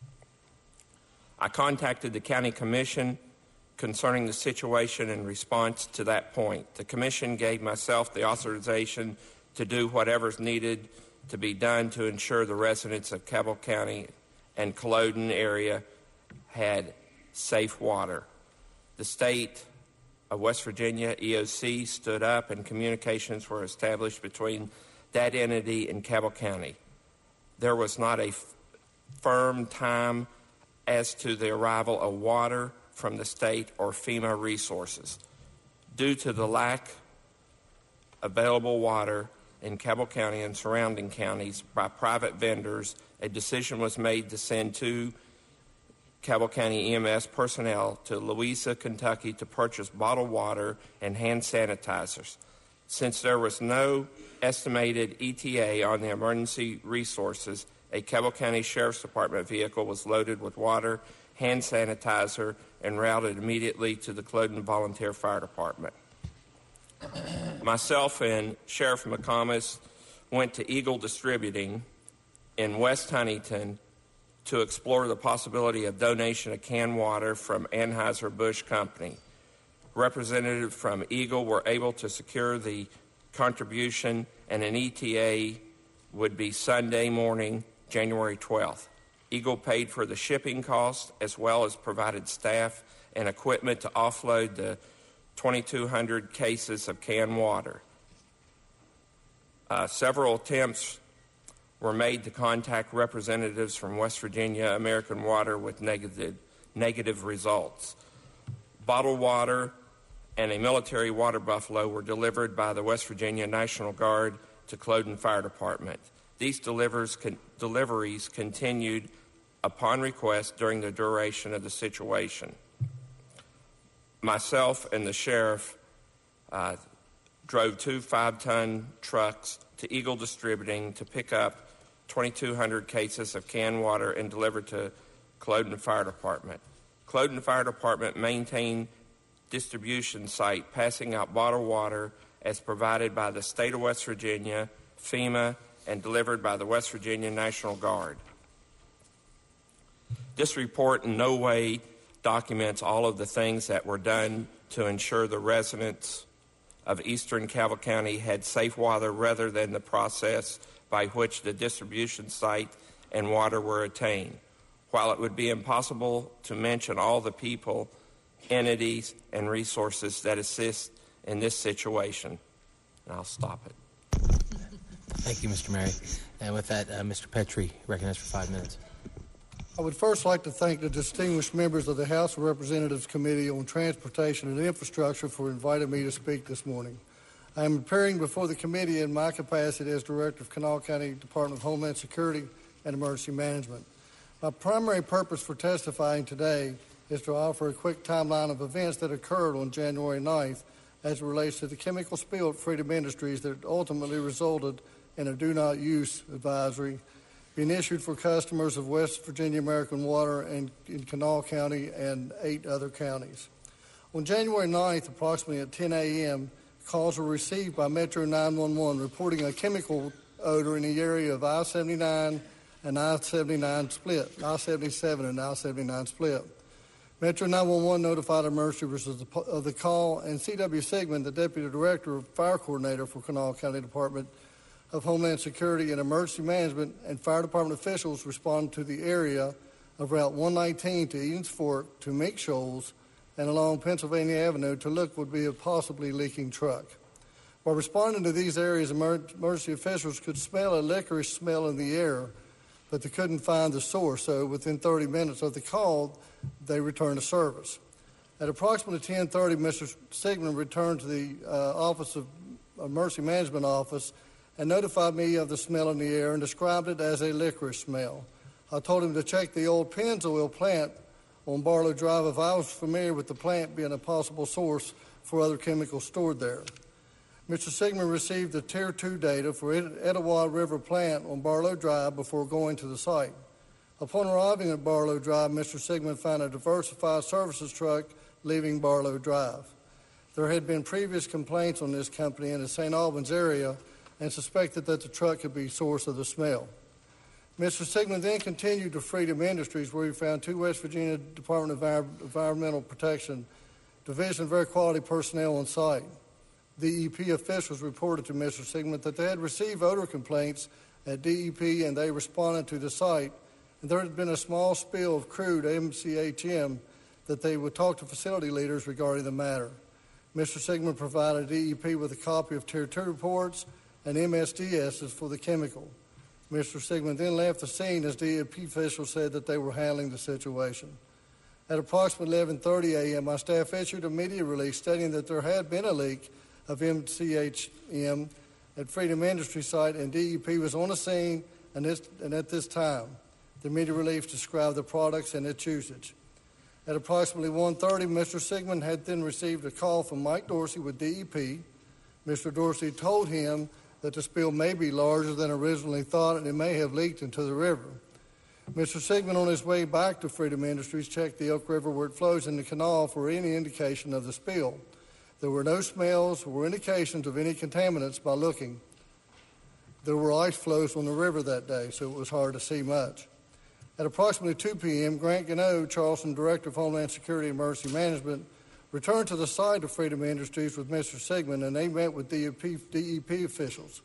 I contacted the county commission concerning the situation in response to that point. The commission gave myself the authorization to do whatever's needed to be done to ensure the residents of Cabell County and Culloden area had safe water. The state of West Virginia, EOC, stood up and communications were established between that entity and Cabell County. There was not a firm time as to the arrival of water from the state or FEMA resources. Due to the lack of available water in Cabell County and surrounding counties by private vendors, a decision was made to send 2 Cabell County EMS personnel to Louisa, Kentucky to purchase bottled water and hand sanitizers. Since there was no estimated ETA on the emergency resources, a Cabell County Sheriff's Department vehicle was loaded with water, hand sanitizer, and routed immediately to the Culloden Volunteer Fire Department. Myself and Sheriff McComas went to Eagle Distributing in West Huntington to explore the possibility of donation of canned water from Anheuser-Busch Company. Representatives from Eagle were able to secure the contribution, and an ETA would be Sunday morning, January 12th. Eagle paid for the shipping costs as well as provided staff and equipment to offload the 2,200 cases of canned water. Several attempts were made to contact representatives from West Virginia American Water with negative results. Bottled water and a military water buffalo were delivered by the West Virginia National Guard to Culloden Fire Department. These deliveries continued upon request during the duration of the situation. Myself and the sheriff drove 2 5-ton trucks to Eagle Distributing to pick up 2,200 cases of canned water and deliver to Culloden Fire Department. Culloden Fire Department maintained distribution site, passing out bottled water as provided by the state of West Virginia, FEMA, and delivered by the West Virginia National Guard. This report in no way documents all of the things that were done to ensure the residents of eastern Calvert County had safe water rather than the process by which the distribution site and water were attained. While it would be impossible to mention all the people, entities, and resources that assist in this situation, and I'll stop it. Thank you, Mr. Murray. And with that, Mr. Petrie, recognized for 5 minutes. I would first like to thank the distinguished members of the House of Representatives Committee on Transportation and Infrastructure for inviting me to speak this morning. I am appearing before the committee in my capacity as Director of Kanawha County Department of Homeland Security and Emergency Management. My primary purpose for testifying today is to offer a quick timeline of events that occurred on January 9th as it relates to the chemical spill at Freedom Industries that ultimately resulted in a do not use advisory being issued for customers of West Virginia American Water and in Kanawha County and 8 other counties. On January 9th, approximately at 10 a.m., calls were received by Metro 911 reporting a chemical odor in the area of I-79 and I-79 split, I-77 and I-79 split. Metro 911 notified emergency services of the call, and C.W. Sigmund, the Deputy Director of Fire Coordinator for Kanawha County Department of Homeland Security and Emergency Management, and Fire Department officials responded to the area of Route 119 to Edens Fork to Mink Shoals and along Pennsylvania Avenue to look would be a possibly leaking truck. While responding to these areas, emergency officials could smell a licorice smell in the air, but they couldn't find the source, so within 30 minutes of the call, they returned to service. At approximately 10:30, Mr. Sigmund returned to the Office of Emergency Management Office and notified me of the smell in the air and described it as a licorice smell. I told him to check the old Pennzoil plant on Barlow Drive if I was familiar with the plant being a possible source for other chemicals stored there. Mr. Sigmund received the Tier 2 data for Etowah River plant on Barlow Drive before going to the site. Upon arriving at Barlow Drive, Mr. Sigmund found a diversified services truck leaving Barlow Drive. There had been previous complaints on this company in the St. Albans area and suspected that the truck could be source of the smell. Mr. Sigmund then continued to Freedom Industries, where he found 2 West Virginia Department of Environmental Protection Division of Air Quality personnel on site. DEP officials reported to Mr. Sigmund that they had received odor complaints at DEP and they responded to the site, and there had been a small spill of crude MCHM that they would talk to facility leaders regarding the matter. Mr. Sigmund provided DEP with a copy of Tier 2 reports and MSDSs for the chemical. Mr. Sigmund then left the scene as DEP officials said that they were handling the situation. At approximately 11:30 a.m., my staff issued a media release stating that there had been a leak of MCHM at Freedom Industry site, and DEP was on the scene and at this time. The media release described the products and its usage. At approximately 1:30, Mr. Sigmund had then received a call from Mike Dorsey with DEP. Mr. Dorsey told him that the spill may be larger than originally thought and it may have leaked into the river. Mr. Sigmund, on his way back to Freedom Industries, checked the Elk River where it flows in the canal for any indication of the spill. There were no smells or indications of any contaminants by looking. There were ice flows on the river that day, so it was hard to see much. At approximately 2 p.m., Grant Gano, Charleston Director of Homeland Security and Emergency Management, returned to the site of Freedom Industries with Mr. Sigmund, and they met with DEP officials.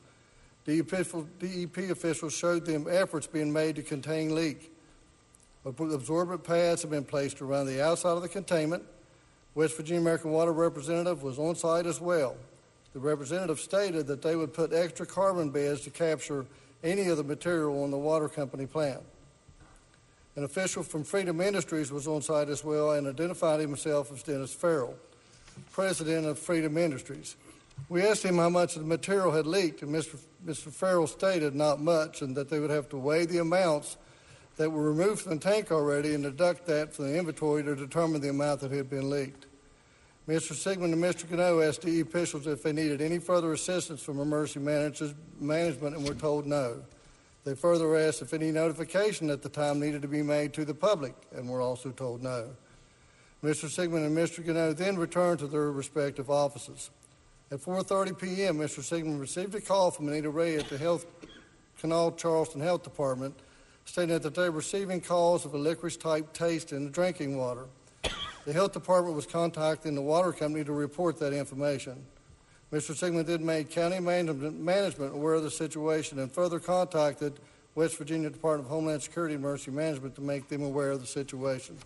DEP officials showed them efforts being made to contain leak. Absorbent pads have been placed around the outside of the containment. West Virginia American Water representative was on site as well. The representative stated that they would put extra carbon beds to capture any of the material on the water company plant. An official from Freedom Industries was on site as well and identified himself as Dennis Farrell, president of Freedom Industries. We asked him how much of the material had leaked, and Mr. Farrell stated not much and that they would have to weigh the amounts that were removed from the tank already and deduct that from the inventory to determine the amount that had been leaked. Mr. Sigmund and Mr. Gano asked DEP officials if they needed any further assistance from emergency management and were told no. They further asked if any notification at the time needed to be made to the public, and were also told no. Mr. Sigmund and Mr. Gano then returned to their respective offices. At 4:30 p.m., Mr. Sigmund received a call from Anita Ray at the Kanawha Charleston Health Department stating that they were receiving calls of a licorice-type taste in the drinking water. The health department was contacting the water company to report that information. Mr. Sigmund did make county management aware of the situation and further contacted West Virginia Department of Homeland Security and Emergency Management to make them aware of the situation.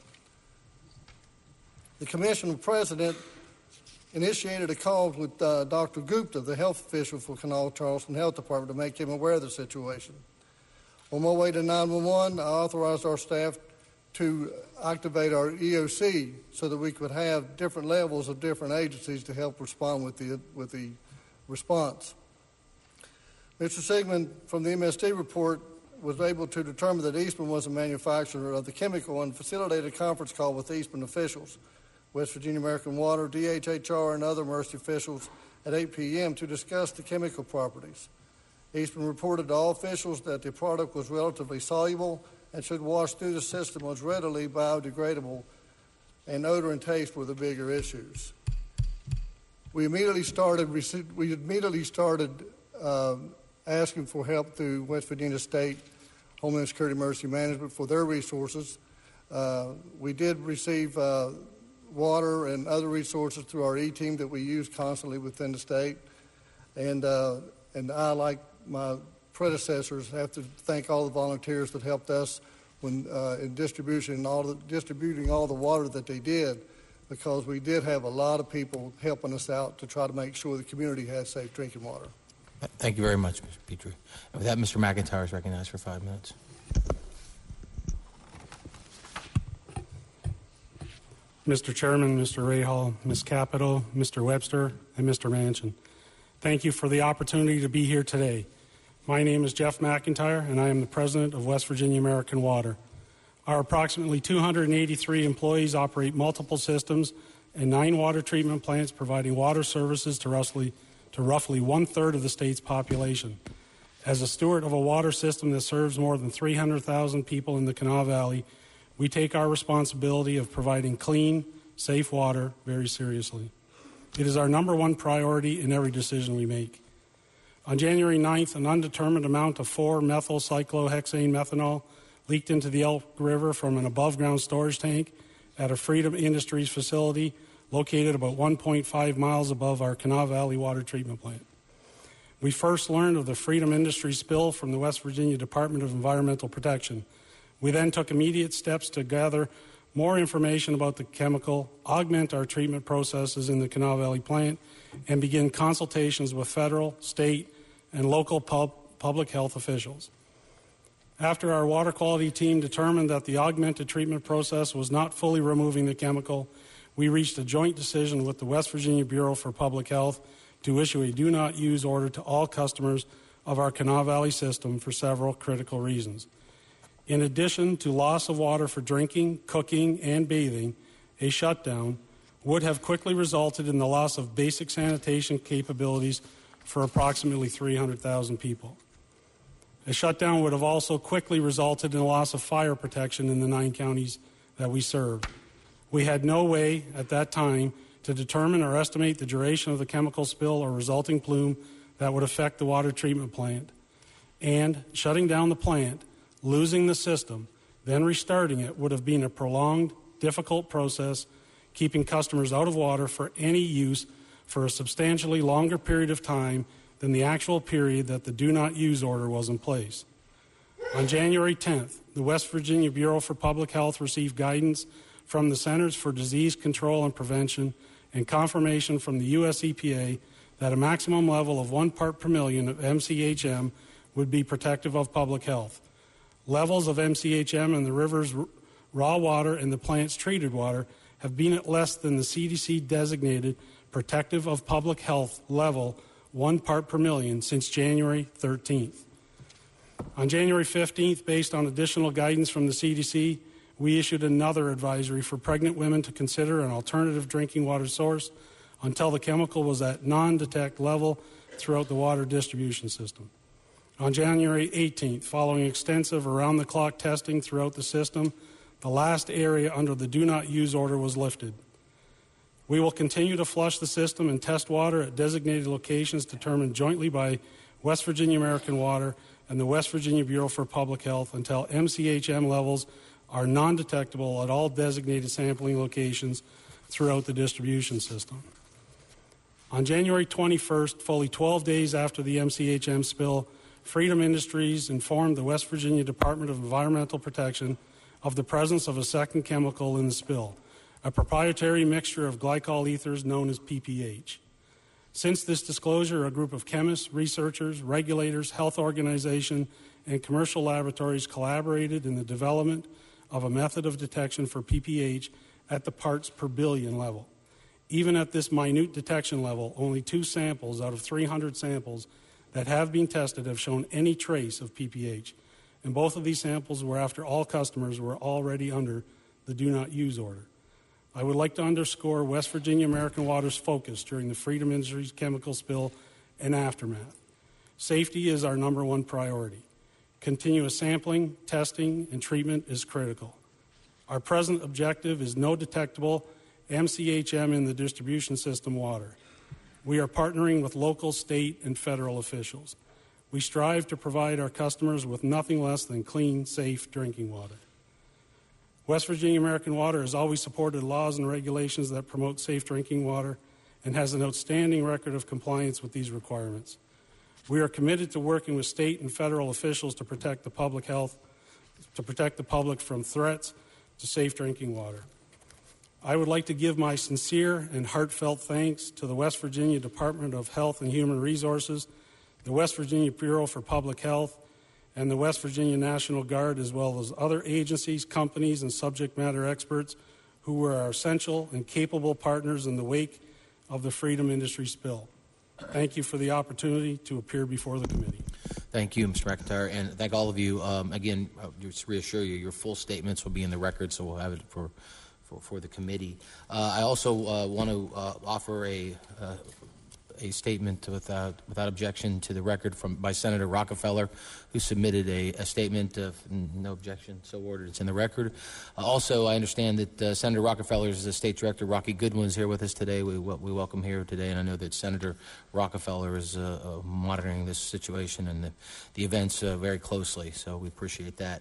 The commission president initiated a call with Dr. Gupta, the health official for Kanawha Charleston Health Department, to make him aware of the situation. On my way to 911, I authorized our staff to activate our EOC so that we could have different levels of different agencies to help respond with the response. Mr. Sigmund, from the MSD report, was able to determine that Eastman was a manufacturer of the chemical and facilitated a conference call with Eastman officials, West Virginia American Water, DHHR, and other emergency officials at 8 p.m. to discuss the chemical properties. Eastman reported to all officials that the product was relatively soluble and should wash through the system, was readily biodegradable, and odor and taste were the bigger issues. We immediately started asking for help through West Virginia State Homeland Security Emergency Management for their resources. We did receive water and other resources through our E-team that we use constantly within the state. And I, like my predecessors, have to thank all the volunteers that helped us when in distributing all the water that they did, because we did have a lot of people helping us out to try to make sure the community had safe drinking water. Thank you very much, Mr. Petrie. And with that, Mr. McIntyre is recognized for 5 minutes. Mr. Chairman, Mr. Rahal, Ms. Capito, Mr. Webster, and Mr. Manchin, thank you for the opportunity to be here today. My name is Jeff McIntyre, and I am the president of West Virginia American Water. Our approximately 283 employees operate multiple systems and 9 water treatment plants, providing water services to roughly one-third of the state's population. As a steward of a water system that serves more than 300,000 people in the Kanawha Valley, we take our responsibility of providing clean, safe water very seriously. It is our number one priority in every decision we make. On January 9th, an undetermined amount of 4-methylcyclohexane methanol leaked into the Elk River from an above-ground storage tank at a Freedom Industries facility located about 1.5 miles above our Kanawha Valley water treatment plant. We first learned of the Freedom Industries spill from the West Virginia Department of Environmental Protection. We then took immediate steps to gather more information about the chemical, augment our treatment processes in the Kanawha Valley plant, and begin consultations with federal, state, and local public health officials. After our water quality team determined that the augmented treatment process was not fully removing the chemical, we reached a joint decision with the West Virginia Bureau for Public Health to issue a do-not-use order to all customers of our Kanawha Valley system for several critical reasons. In addition to loss of water for drinking, cooking, and bathing, a shutdown would have quickly resulted in the loss of basic sanitation capabilities for approximately 300,000 people. A shutdown would have also quickly resulted in the loss of fire protection in the 9 counties that we serve. We had no way at that time to determine or estimate the duration of the chemical spill or resulting plume that would affect the water treatment plant. And shutting down the plant, losing the system, then restarting it would have been a prolonged, difficult process, keeping customers out of water for any use for a substantially longer period of time than the actual period that the do-not-use order was in place. On January 10th, the West Virginia Bureau for Public Health received guidance from the Centers for Disease Control and Prevention and confirmation from the U.S. EPA that a maximum level of 1 part per million of MCHM would be protective of public health. Levels of MCHM in the river's raw water and the plant's treated water have been at less than the CDC designated protective of public health level 1 part per million since January 13th. On January 15th, based on additional guidance from the CDC, we issued another advisory for pregnant women to consider an alternative drinking water source until the chemical was at non-detect level throughout the water distribution system. On January 18th, following extensive around-the-clock testing throughout the system, the last area under the do-not-use order was lifted. We will continue to flush the system and test water at designated locations determined jointly by West Virginia American Water, and the West Virginia Bureau for Public Health until MCHM levels are non-detectable at all designated sampling locations throughout the distribution system. On January 21st, fully 12 days after the MCHM spill, Freedom Industries informed the West Virginia Department of Environmental Protection of the presence of a second chemical in the spill, a proprietary mixture of glycol ethers known as PPH. Since this disclosure, a group of chemists, researchers, regulators, health organizations, and commercial laboratories collaborated in the development of a method of detection for PPH at the parts per billion level. Even at this minute detection level, only 2 samples out of 300 samples that have been tested have shown any trace of PPH, and both of these samples were after all customers were already under the Do Not Use order. I would like to underscore West Virginia American Water's focus during the Freedom Industries chemical spill and aftermath. Safety is our number one priority. Continuous sampling, testing, and treatment is critical. Our present objective is no detectable MCHM in the distribution system water. We are partnering with local, state, and federal officials. We strive to provide our customers with nothing less than clean, safe drinking water. West Virginia American Water has always supported laws and regulations that promote safe drinking water and has an outstanding record of compliance with these requirements. We are committed to working with state and federal officials to protect the public health, to protect the public from threats to safe drinking water. I would like to give my sincere and heartfelt thanks to the West Virginia Department of Health and Human Resources, the West Virginia Bureau for Public Health, and the West Virginia National Guard, as well as other agencies, companies, and subject matter experts who were our essential and capable partners in the wake of the Freedom Industries spill. Thank you for the opportunity to appear before the committee. Thank you, Mr. McIntyre, and thank all of you. Again, just to reassure you, your full statements will be in the record, so we'll have it for the committee. I also want to offer a statement without objection to the record by Senator Rockefeller, who submitted a statement of no objection, so ordered. It's in the record. Also, I understand that Senator Rockefeller's State Director, Rocky Goodwin, is here with us today. We welcome here today, and I know that Senator Rockefeller is monitoring this situation and the events very closely, so we appreciate that.